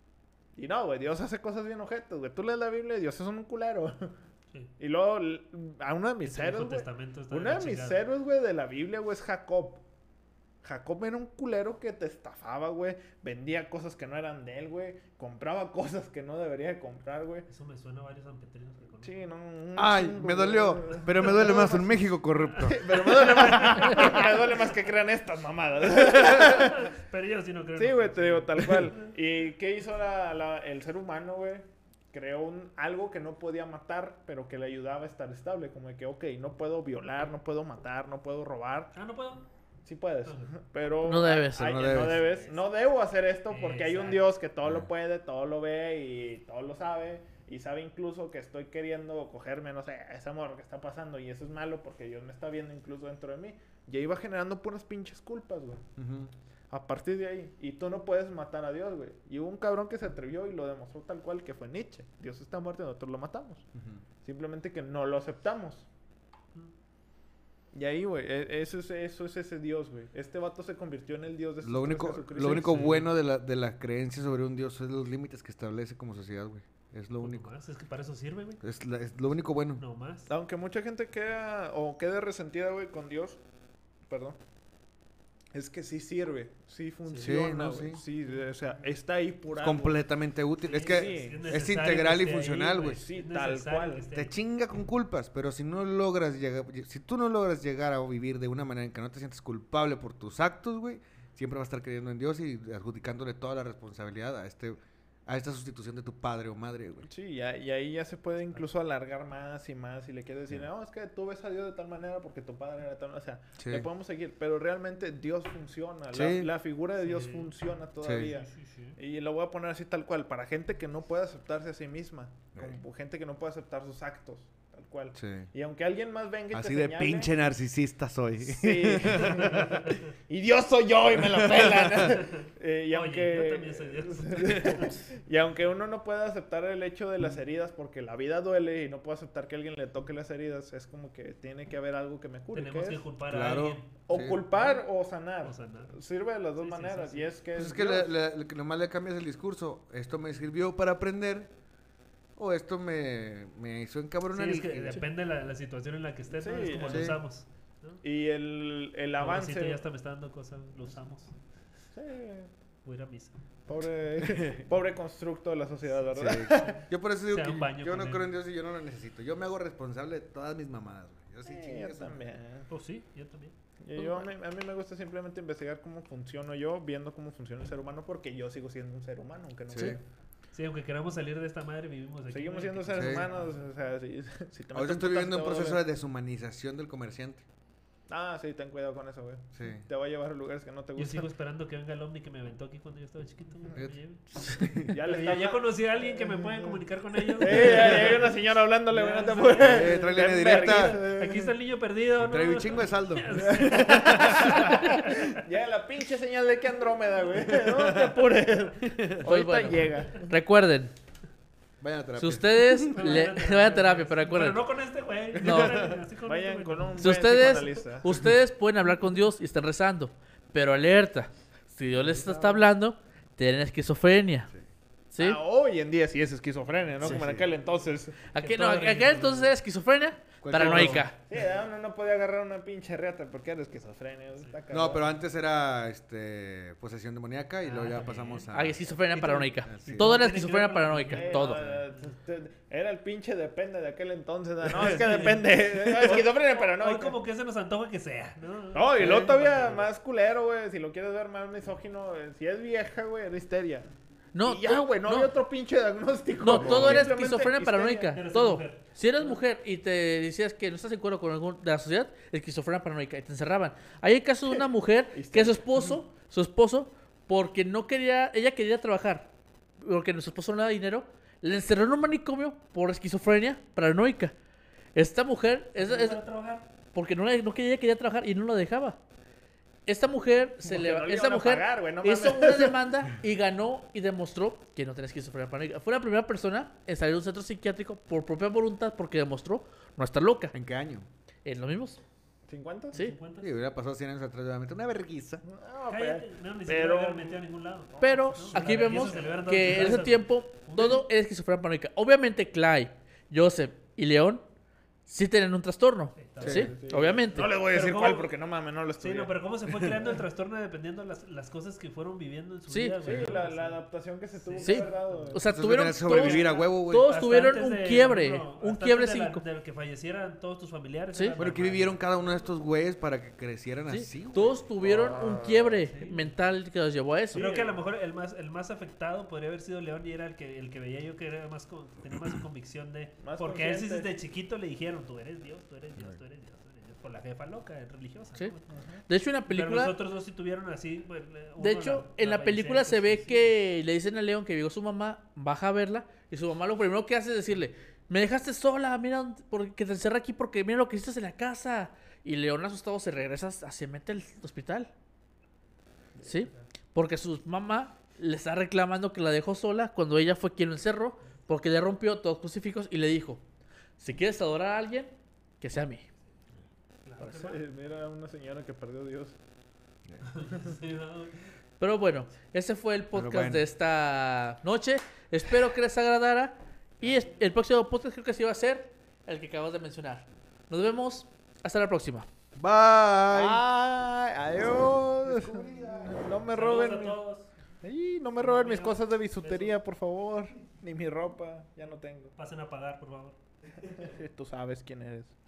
Y no, güey, Dios hace cosas bien ojetas, güey. Tú lees la Biblia y Dios es un culero. Sí. Y luego, l- a uno de mis Ese Viejo héroes, güey, Testamento está uno la de mis chingada. héroes, güey, de la Biblia, güey, es Jacob. Jacob era un culero que te estafaba, güey. Vendía cosas que no eran de él, güey. Compraba cosas que no debería de comprar, güey. Eso me suena a varios sanpetrinos que conozco. Sí, no. un Ay, chingo, me güey. dolió, pero me duele más un México corrupto. Pero me duele más, me duele más que crean estas mamadas. Pero yo sí no creo. Sí, en güey, eso. te digo, tal cual. ¿Y qué hizo la- la- el ser humano, güey? Creó un, algo que no podía matar, pero que le ayudaba a estar estable. Como de que, ok, no puedo violar, no puedo matar, no puedo robar. Ah, no puedo. Sí puedes, Ok. pero... No debes, hay- no no debes. debes. No debo hacer esto porque hay un Exacto. Dios que todo Ah. lo puede, todo lo ve y todo lo sabe. Y sabe incluso que estoy queriendo cogerme, no sé, ese amor que está pasando. Y eso es malo porque Dios me está viendo incluso dentro de mí. Y ahí va generando puras pinches culpas, güey. Ujú. A partir de ahí. Y tú no puedes matar a Dios, güey. Y hubo un cabrón que se atrevió y lo demostró tal cual que fue Nietzsche. Dios está muerto y nosotros lo matamos. Ujú. Simplemente que no lo aceptamos. Y ahí, güey, e- eso es, eso es ese Dios, güey. Este vato se convirtió en el Dios de Lo único, Jesucristo. lo único sí. bueno de la, de la creencia sobre un Dios es los límites que establece como sociedad, güey. Es lo Pues único. nomás, es que para eso sirve, güey. Es, la- es lo único bueno. No más. Aunque mucha gente queda o quede resentida, güey, con Dios, perdón, es que sí sirve, sí funciona, no, güey. sí. Sí, o sea, está ahí por Es algo. completamente útil. Sí, es que sí, es, necesario integral que y esté ahí, funcional, güey. Sí, Es tal necesario cual. que esté Te ahí. chinga con culpas, pero si no logras llegar, si tú no logras llegar a vivir de una manera en que no te sientes culpable por tus actos, güey, siempre vas a estar creyendo en Dios y adjudicándole toda la responsabilidad a este a esta sustitución de tu padre o madre, güey. Sí, ya- y ahí ya se puede incluso alargar más y más y le quieres decir, Sí. no, es que tú ves a Dios de tal manera porque tu padre era tal, o sea, Sí. le podemos seguir, pero realmente Dios funciona, Sí. la, la figura de Dios Sí. funciona todavía. Sí, sí, sí. Y lo voy a poner así tal cual, para gente que no puede aceptarse a sí misma, Ey. como gente que no puede aceptar sus actos, tal cual. Sí. Y aunque alguien más venga y Así te de señale, pinche narcisista soy. Sí. Y Dios soy yo y me lo pelan. Eh, y Oye, aunque yo también soy Dios. y aunque uno no puede aceptar el hecho de las heridas porque la vida duele y no puede aceptar que alguien le toque las heridas, es como que tiene que haber algo que me cure. Tenemos ¿qué que es? culpar Claro. a alguien. O Sí. culpar o sanar. O sanar. Sirve de las dos Sí, sí, sí, maneras. sí. Y es que Pues es es que Dios. le- le- le- nomás le cambias el discurso. Esto me sirvió para aprender o esto me, me hizo Sí, encabronar. es y- que y- depende de la, la situación en la que estés, ¿no? Sí, Es como sí. lo usamos. ¿no? Y el, el Pobrecito, avance. ya hasta me está dando cosas, lo usamos. Sí, Voy a ir a misa. pobre, pobre constructo de la sociedad, Sí. ¿verdad? Yo por eso digo Se da que un baño yo con no él. creo en Dios y yo no lo necesito. Yo me hago responsable de todas mis mamadas, güey. Yo sí, Sí, chingue yo su- también. Oh, sí, yo también. Y yo, a, mí, a mí me gusta simplemente investigar cómo funciono yo, viendo cómo funciona el ser humano, porque yo sigo siendo un ser humano, aunque no Sí. sé. Sí, aunque queramos salir de esta madre, vivimos aquí. Seguimos güey, siendo aquí- seres Sí. humanos, o sea, si, si te Ahorita meten estoy putas, viviendo te un va a proceso doler. de deshumanización del comerciante. Ah, sí, ten cuidado con eso, güey. Sí. Te va a llevar a lugares que no te Yo gustan. sigo esperando que venga el ovni que me aventó aquí cuando yo estaba chiquito. güey, que me Fíjate. lleve. Ya le ya, está ya conocí a alguien que me puede comunicar con ellos. Eh, ya hay una señora hablándole, güey, no te Ya, apures. Eh, tráele Ten línea directa. vergüenza. Aquí está el niño perdido, ¿no? Traigo un chingo de saldo. Ya la pinche señal de que Andrómeda, güey. No te apures. Ahorita Pues bueno. llega. Recuerden, Vayan a terapia. si ustedes No, le no, no, vayan a no, terapia, no, pero recuerden, Pero no con este güey. No. Así con Vayan este, con güey, no. un si buen ustedes, psicoanalista. ustedes pueden hablar con Dios y están rezando, pero alerta, si Dios les está hablando, tienen esquizofrenia. ¿Sí? Ah, hoy en día sí es esquizofrenia, ¿no? Sí, Como en sí. aquel entonces. Aquí que no, todo aquí era entonces era esquizofrenia Cualquier paranoica. Sí, ya uno no podía agarrar una pinche reata porque era esquizofrenia. está No, cabrón. pero antes era este posesión demoníaca y luego Ah, ya también. pasamos a Ah, esquizofrenia paranoica. Sí. Todo era Tiene que esquizofrenia ver con- paranoica, Eh, todo. no, eh, te- te- era el pinche depende de aquel entonces. ¿no? No, es que depende. No, esquizofrenia, pero no. Hoy como que se nos antoja que sea, ¿no? No, y Sí, luego todavía porque- más culero, güey. Si lo quieres ver más misógino, eh, si es vieja, güey, era histeria. No, y ya, to- güey, no, había otro pinche diagnóstico. No, todo era Simplemente esquizofrenia histeria. paranoica. Eres Todo. mujer. Si eres mujer y te decías que no estás de acuerdo con algún de la sociedad, esquizofrenia paranoica y te encerraban. Hay el caso de una mujer que su esposo, su esposo, porque no quería, ella quería trabajar, porque su esposo no le daba dinero, le encerró en un manicomio por esquizofrenia paranoica. Esta mujer es, ¿No es- para trabajar? porque no, le- no quería, ella quería trabajar y no lo dejaba. Esta mujer se Porque le, no le esta iban a mujer pagar, güey, no hizo mames. una demanda y ganó y demostró que no tenía esquizofrenia paranoica. Fue la primera persona en salir de un centro psiquiátrico por propia voluntad porque demostró no estar loca. ¿En qué año? En los mismos. ¿cincuenta? Sí. ¿cincuenta? Sí, hubiera pasado cien años atrás de una vergüenza. No, Cállate, pero, no, ni siquiera pero- lo hubieran metido a ningún lado. Pero No, aquí la vergüenza vemos se le hubieran dado que en su en ese casa. tiempo Un todo era esquizofrenia paranoica. Obviamente Clay, Joseph y León sí tenían un trastorno. Sí, Sí, sí. obviamente. No les voy a Pero decir ¿cómo? cuál porque no mames, no lo Sí, estudié. no, pero cómo se fue creando el trastorno dependiendo de las, las cosas que fueron viviendo en su Sí. vida, Sí, güey. la, la adaptación que se tuvo Sí. que haber dado. O sea, Entonces tuvieron tenías que sobrevivir todos- a huevo, güey. todos Hasta tuvieron antes un de- quiebre, no, un hasta quiebre antes de la- cinco. de que fallecieran todos tus familiares. Sí. era Bueno, ¿qué normal. vivieron cada uno de estos güeyes para que crecieran Sí, así, güey? todos tuvieron un quiebre sí. mental que los llevó a eso. Creo que a lo mejor el más, el más afectado podría haber sido León y era el que, el que veía yo que era más con- tenía más convicción de... Más porque a él sí consciente. desde chiquito le dijeron, tú eres Dios, tú eres Dios, tú eres Dios, tú eres Dios, por la jefa loca, religiosa. Sí. ¿no? De hecho, en la Pero película, los otros dos sí tuvieron así... pues, uno de hecho, la- en la la película se ve sí, sí. que le dicen a León que llegó su mamá, baja a verla, y su mamá lo primero que hace es decirle, me dejaste sola, mira, dónde- porque te encerré aquí porque mira lo que hiciste en la casa. Y León asustado se regresa, se mete al hospital. ¿Sí? Porque su mamá le está reclamando que la dejó sola cuando ella fue quien lo encerró, porque le rompió todos los crucifijos y le dijo, si quieres adorar a alguien, que sea a mí. Claro. Parece- Mira, una señora que perdió a Dios. Sí, no. Pero bueno, ese fue el podcast bueno. de esta noche. Espero que les agradara. Y es- el próximo podcast creo que sí va a ser el que acabas de mencionar. Nos vemos. Hasta la próxima. Bye. Ay, adiós. No me Saludos roben. a mi- todos. Ay, no me roben mis cosas de bisutería, por favor. Ni mi ropa, ya no tengo. Pasen a pagar, por favor. Tú sabes quién eres.